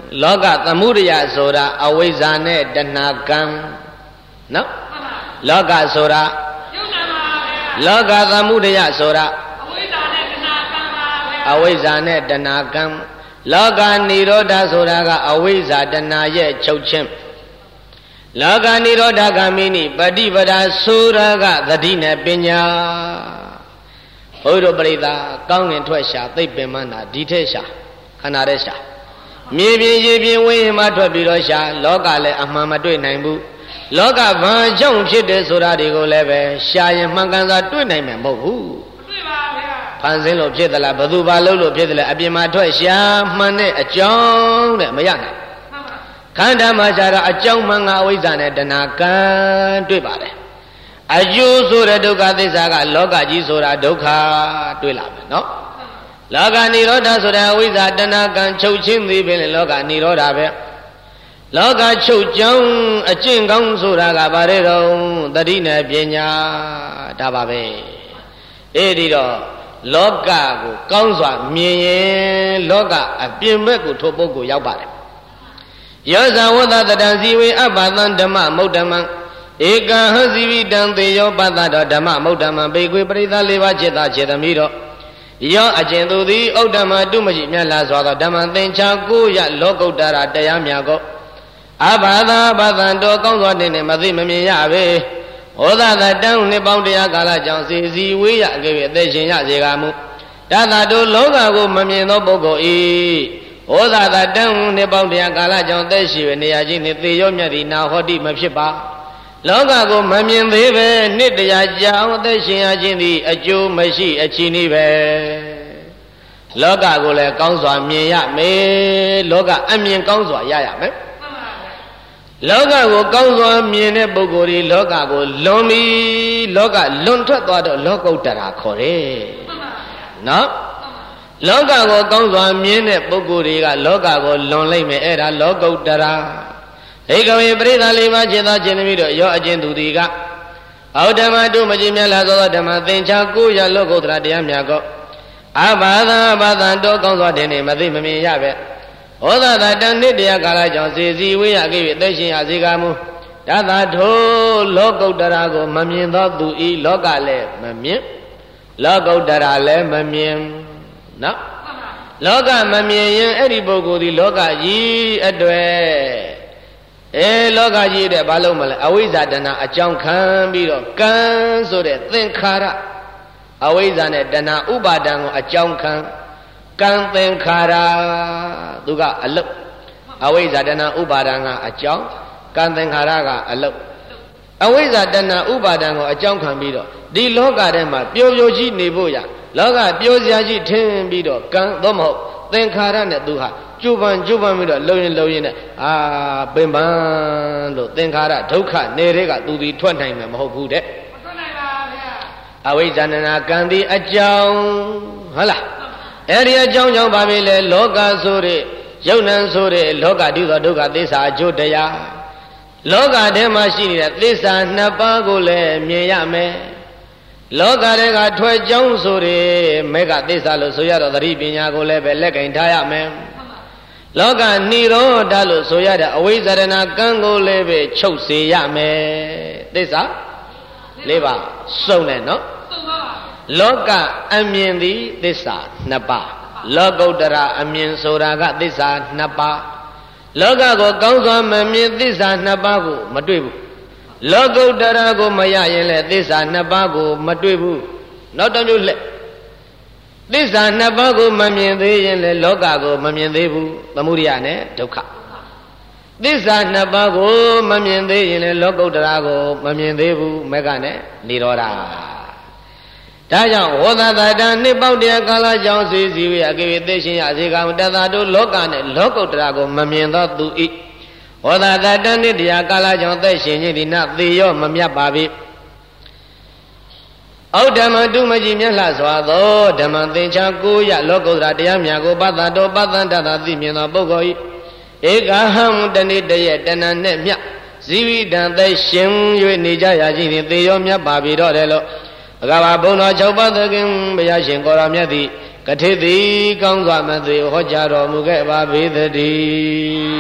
လောကသမုဒယဆိုတာအဝိဇ္ဇာနဲ့တဏှာကံနော်လောကဆိုတာလောကသမုဒယဆိုတာအဝိဇ္ဇာနဲ့တဏှာကံပါပဲအဝိဇ္ဇာနဲ့တဏှာကံလောကနိရောဓဆိုတာကအဝိဇ္ဇာတဏှာရဲ့ချုပ်ခြင်းလောကနိရောဓဂามိနိပฏิပဒါဆိုတာကသတိနဲ့ပညာဘုရားပရိသတ်ကောင်းငင်ထွက်ရှာသိပ်ပင်မနာဒီထက်ရှာခန္ဓာတဲ့ရှာမြေပြင်ရေပြင်ဝိညာဉ်မှထွက်ပြီးတော့ရှာလောကလည်းအမှန်မတွေ့နိုင်ဘူးလောကဘာကြောင့်ဖြစ်တယ်ဆိုတာတွေကိုလည်းပဲရှာရင်မှန်ကန်စွာတွေ့နိုင်မှာမဟုတ်ဘူးတွေ့ပါဗျာဖန်ဆင်းလို့ဖြစ်သလားဘသူဘာလို့လို့ဖြစ်သလဲအပြင်မှာထွက်ရှာမှန်တဲ့အကြောင်းတဲ့မရနိုင်ခန္ဓာမှာရှာတော့အကြောင်းမှန်ကအဝိဇ္ဇာနဲ့တဏှာကံတွေ့ပါတယ်အကျိုးဆိုတဲ့ဒုက္ခသစ္စာကလောကကြီးဆိုတာဒုက္ခတွေ့လာမယ်နော်လောကနိရောဓဆိုတဲ့အဝိဇ္ဇာတဏှာကံချုပ်ချင်းသည်ဖြင့်လောကနိရောဓပဲလောကချုပ်ကြောင်းအကျင့်ကောင်းဆိုတာကဘာလဲတော့တတိနဲ့ပညာဒါပါပဲအဲ့ဒီတော့လောကကိုကောင်းစွာမြင်ရင်လောကအပြင်ဘက်ကိုထိုပုဂ္ဂိုလ်ရောက်ပါတယ်ယောဇဝတ္တတံဇီဝေအပ္ပသံဓမ္မမုဒ္ဓမံဧကံဟဇိဝိတံသေယောပတ္တတော်ဓမ္မမုဒ္ဓမံဘေကွေပရိသလေးပါးจิตသားจิตသမီးတော့ယောအကျဉ်သူသည်ဥဒ္ဓမတုမရှိမြတ်လာစွာသောဓမ္မသင်္ချာကိုရလောကုတ္တရာတရားများကိုအဘာသာဘာသံတော်ကောင်းစွာတင်နေမသိမမြင်ရပေဟောသာတန်းနှစ်ပေါင်းတရားကာလကြောင့်စီစီဝေးရအကဲ့အသက်ရှင်ရစေကမူတသတို့လောကကိုမမြင်သောပုဂ္ဂိုလ်ဤဟောသာတန်းနှစ်ပေါင်းတရားကာလကြောင့်သက်ရှိရနေရခြင်းနှင့်သေရောမြတ်သည်နာဟောတိမဖြစ်ပါလောကကိုမမြင်သေးပဲနှစ်တရားကြာအောင်အသက်ရှင်ရခြင်းသည်အကျိုးမရှိအချီးနှီးပဲလောကကိုလည်းကောင်းစွာမြင်ရမယ်လောကအမြင်ကောင်းစွာရရမယ်လောကကိုကောင်းစွာမြင်တဲ့ပုဂ္ဂိုလ်ဒီလောကကိုလွန်ပြီးလောကလွန်ထွက်သွားတော့လောကုတ္တရာခေါ်တယ်နော်လောကကိုကောင်းစွာမြင်တဲ့ပုဂ္ဂိုလ်တွေကလောကကိုလွန်လိုက်မယ်အဲ့ဒါလောကုတ္တရာဧကဝေပရိသလေးပါးจิตသားခြင်းသမီးတို့ရောအကျဉ်သူဒီကအောဓမ္မတုမကြီးမြတ်လာသောဓမ္မသင်္ချာကိုရလောကုတ္တရာတရားများကိုအဘာသာဘာသာတော်ကောင်းစွာတင်နေမသိမမြင်ရပဲဟောသာတန်နှစ်တရားကာလကြောင့်စေစီဝေးရခဲ့၍သက်ရှင်ရစေကမူတသထိုလောကုတ္တရာကိုမမြင်သောသူဤလောကလည်းမမြင်လောကုတ္တရာလည်းမမြင်နော်လောကမမြင်ရင်အဲ့ဒီပုဂ္ဂိုလ်ဒီလောကကြီးအတွေ့အဲလောကကြီးတဲ့ဘာလို့မလဲအဝိဇ္ဇာတဏှာအကြောင်းခံပြီးတော့ကံဆိုတဲ့သင်္ခါရအဝိဇ္ဇာနဲ့တဏှာဥပါဒံကိုအကြောင်းခံကံသင်္ခါရသူကအလုတ်အဝိဇ္ဇာတဏှာဥပါဒံကအကြောင်းကံသင်္ခါရကအလုတ်အဝိဇ္ဇာတဏှာဥပါဒံကိုအကြောင်းခံပြီးတော့ဒီလောကထဲမှာပျော်ပျော်ကြီးနေဖို့ရလောကပျော်စရာကြီးထင်ပြီးတော့ကံသို့မဟုတ်သင်္ခါရနဲ့သူဟာကျုပ်ပန်ကျုပ်ပန်ပြီးတော့လုံရင်လုံရင်နဲ့အာပင်ပန်းလို့သင်္ခါရဒုက္ခနေတဲ့ကသူဒီထွက်နိုင်မှာမဟုတ်ဘူးတဲ့မထွက်နိုင်ပါဗျာအဝိဇ္ဇာတဏှာကံဒီအကြောင်းဟုတ်လားအဲ့ဒီအကြောင်းကြောင့်ပါပြီလေလောကဆိုတဲ့ယုံ nant ဆိုတဲ့လောကတိသောဒုက္ခသစ္စာအကျိုးတရားလောကထဲမှာရှိနေတဲ့သစ္စာနှစ်ပါးကိုလည်းမြင်ရမယ်လောကတွေကထွက်ကြောင်းဆိုတဲ့မေဃသစ္စာလို့ဆိုရတော့သတိပညာကိုလည်းပဲလက်ကင်ထားရမယ်လောကနိရောဓလို့ဆိုရတဲ့အဝိဇ္ဇာတဏကံကိုလည်းပဲချုပ်စေရမယ်သစ္စာလေးပါစုံတယ်နော်လောကအမြင်သည်သစ္စာနှစ်ပါးလောကုတ္တရာအမြင်ဆိုတာကသစ္စာနှစ်ပါးလောကကိုကောင်းစွာမမြင်သစ္စာနှစ်ပါးကိုမတွေ့ဘူးလောကုတ္တရာကိုမရရင်လည်းသစ္စာနှစ်ပါးကိုမတွေ့ဘူးနောက်တစ်မျိုးလက်သစ္စာနှစ်ပါးကိုမမြင်သေးရင်လည်းလောကကိုမမြင်သေးဘူးသမုဒိယနဲ့ဒုက္ခသစ္စာနှစ်ပါးကိုမမြင်သေးရင်လည်းလောကုတ္တရာကိုမမြင်သေးဘူးမေဃနဲ့និရောဓဒါကြောင့်ဝေါသတတံနှစ်ပေါက်တရားကာလကြောင့်စီစီဝေအကေဝေသိရှင်ရစေကံတသတို့လောကနဲ့လောကုတ္တရာကိုမမြင်သောသူဤဝေါသတတံနှစ်တရားကာလကြောင့်သက်ရှင်ခြင်းဒီနသေရောမမြတ်ပါပြီဩဓမ္မတုမကြီးမြတ်လှစွာသောဓမ္မသင်္ချာကိုရလောကုတ္တရာတရားများကိုပတ္တတော်ပတ္တန္တသာသိမြင်သောပုဂ္ဂိုလ်ဤဧကဟံတဏိတရဲ့တဏ္ဏနဲ့မြတ်ဇီဝိတံသက်ရှင်၍နေကြရခြင်းဖြင့်သေရောမြတ်ပါပြီတော့တယ်လို့ဘဂဝါဘုံတော်၆ပါးသခင်ဘုရားရှင်ကိုရောမြတ်သည်ကတိတိကောင်းစွာမသွေဟောကြားတော်မူခဲ့ပါပေသတည်း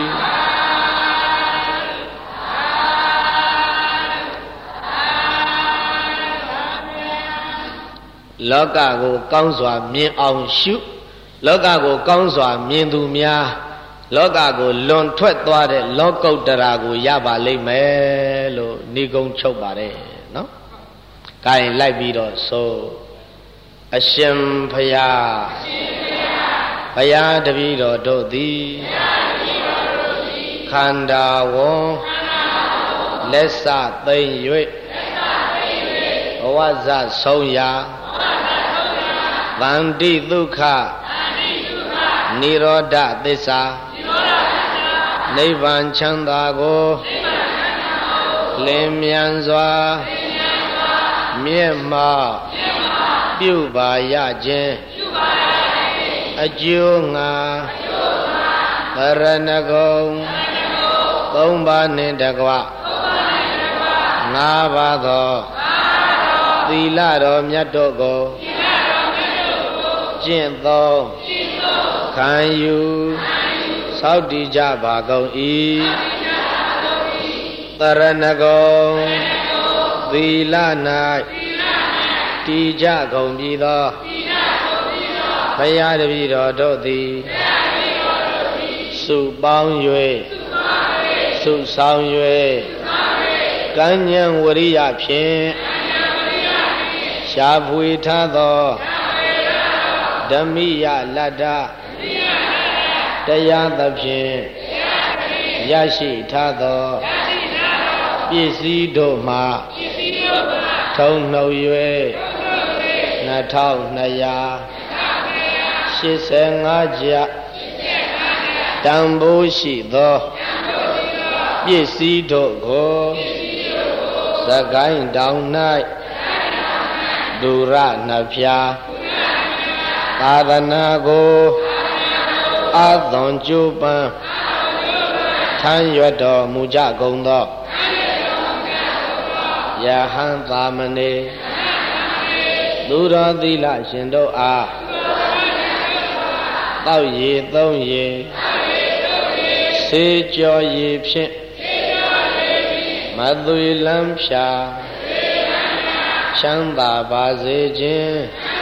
လောကကိုကောင်းစွာမြင်အောင်ရှုလောကကိုကောင်းစွာမြင်သူများလောကကိုလွန်ထွက်သွားတဲ့လောကုတ္တရာကိုရပါလိမ့်မယ်လို့ဏိဂုံးချုပ်ပါတယ်နော်။ကိုင်းလိုက်ပြီးတော့ဆိုအရှင်ဘုရားဘုရားတပည့်တော်တို့သည်ခန္ဓာဝံလက်စသိမ့်၍ဘဝဇဆုံးရာဗန္တိဒုက္ခနိရောဓသစ္စာနိဗ္ဗာန်ချမ်းသာကိုလင်းမြန်စွာမြတ်မှပြုပါရခြင်းအကျိုးငါသရဏဂုံသုံးပါးနှင့်တကွငါးပါးသောသီလတော်မြတ်တို့ကိုကျင့်သောခံယူစောင့်တည်ကြပါကုန်၏သရဏဂုံသီလ၌တည်ကြကုန်ပြီသောဘုရားတပည့်တော်တို့သည်စုပေါင်း၍စုဆောင်၍ကံဉဏ်ဝရိယဖြင့်ရှားဖွေထားသောဓမ္မိယလတ္တတရားသဖြင့်ရရှိထားသောပစ္စည်းတို့မှထုံနှုတ်၍နှစ်ထောင်နှစ်ရာရှစ်ဆယ်ငါးကျပ်တန်ဖိုးရှိသောပစ္စည်းတို့ကိုစကိုင်းတောင်၌ဒုရနှဖျားသာသနာကိုအာသွန်ကျိုးပန်းထမ်းရွက်တော်မူကြကုန်သောယဟန်သာမဏေသူတော်သီလရှင်တို့အားတောက်ရည်သုံးရည်ဆေးကြောရည်ဖြင့်မသွေလမ်းဖြာချမ်းသာပါစေခြင်း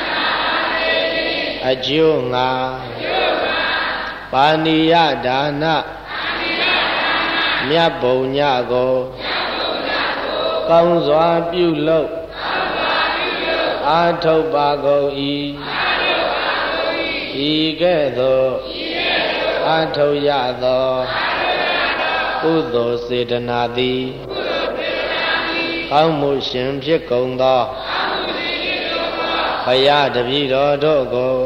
အကျိုးငါပါဏိယဒါနမြတ်ဘုံညကိုကောင်းစွာပြုလုပ်အာထုတ်ပါကုန်၏ဤကဲ့သို့အာထုတ်ရသောကုသိုလ်စေတနာသည်ကောင်းမှုရှင်ဖြစ်ကုန်သောဘုရားတပည့်တော်တို့ကို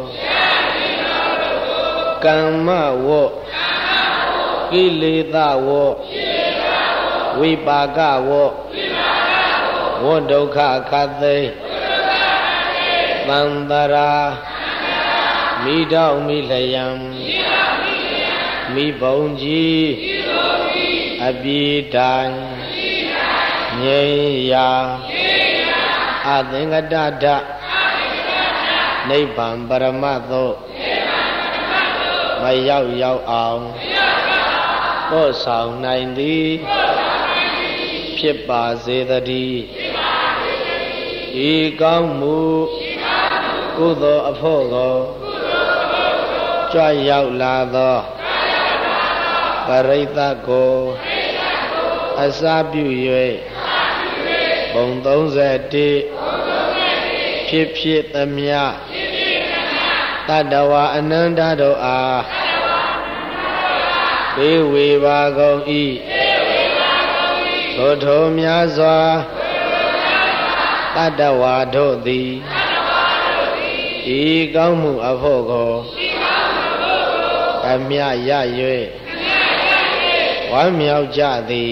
ကမ္မဝတ်ကိလေသာဝတ်ဝိပါကဝတ်ဝတ်ဒုက္ခခတ်သိသံတရာမိတော့မိလျံမိဘုံကြီးအပြေတိုင်းငြိမ်းရာအသင်္ကတဒနိဗ္ဗာန်ပရမတ်သို့မရောက်ရောက်အောင်ပို့ဆောင်နိုင်သည်ဖြစ်ပါစေတည်းဤကောင်းမှုကုသိုလ်အဖို့ကိုကြွရောက်လာသောပရိသတ်ကိုအစာပြု၍ဘုံသုံးဆယ်ဖြစ်ဖြစ်သမျှတတ္တဝါအနန္တတို့အားဘေးဝေပါကုန်၏ထိုထိုများစွာတတ္တဝါတို့သည်ဤကောင်းမှုအဖို့ကိုအမြရ၍ဝမ်းမြောက်ကြသည်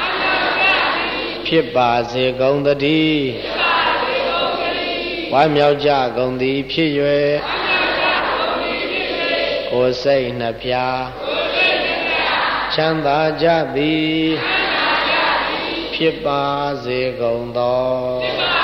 ဖြစ်ပါစေကုန်သတည်းဝမ်းမြောက်ကြကုန်သည်ဖြစ်၍ကိုယ်စိတ်နှပြချမ်းသာကြသည်ဖြစ်ပါစေကုန်သော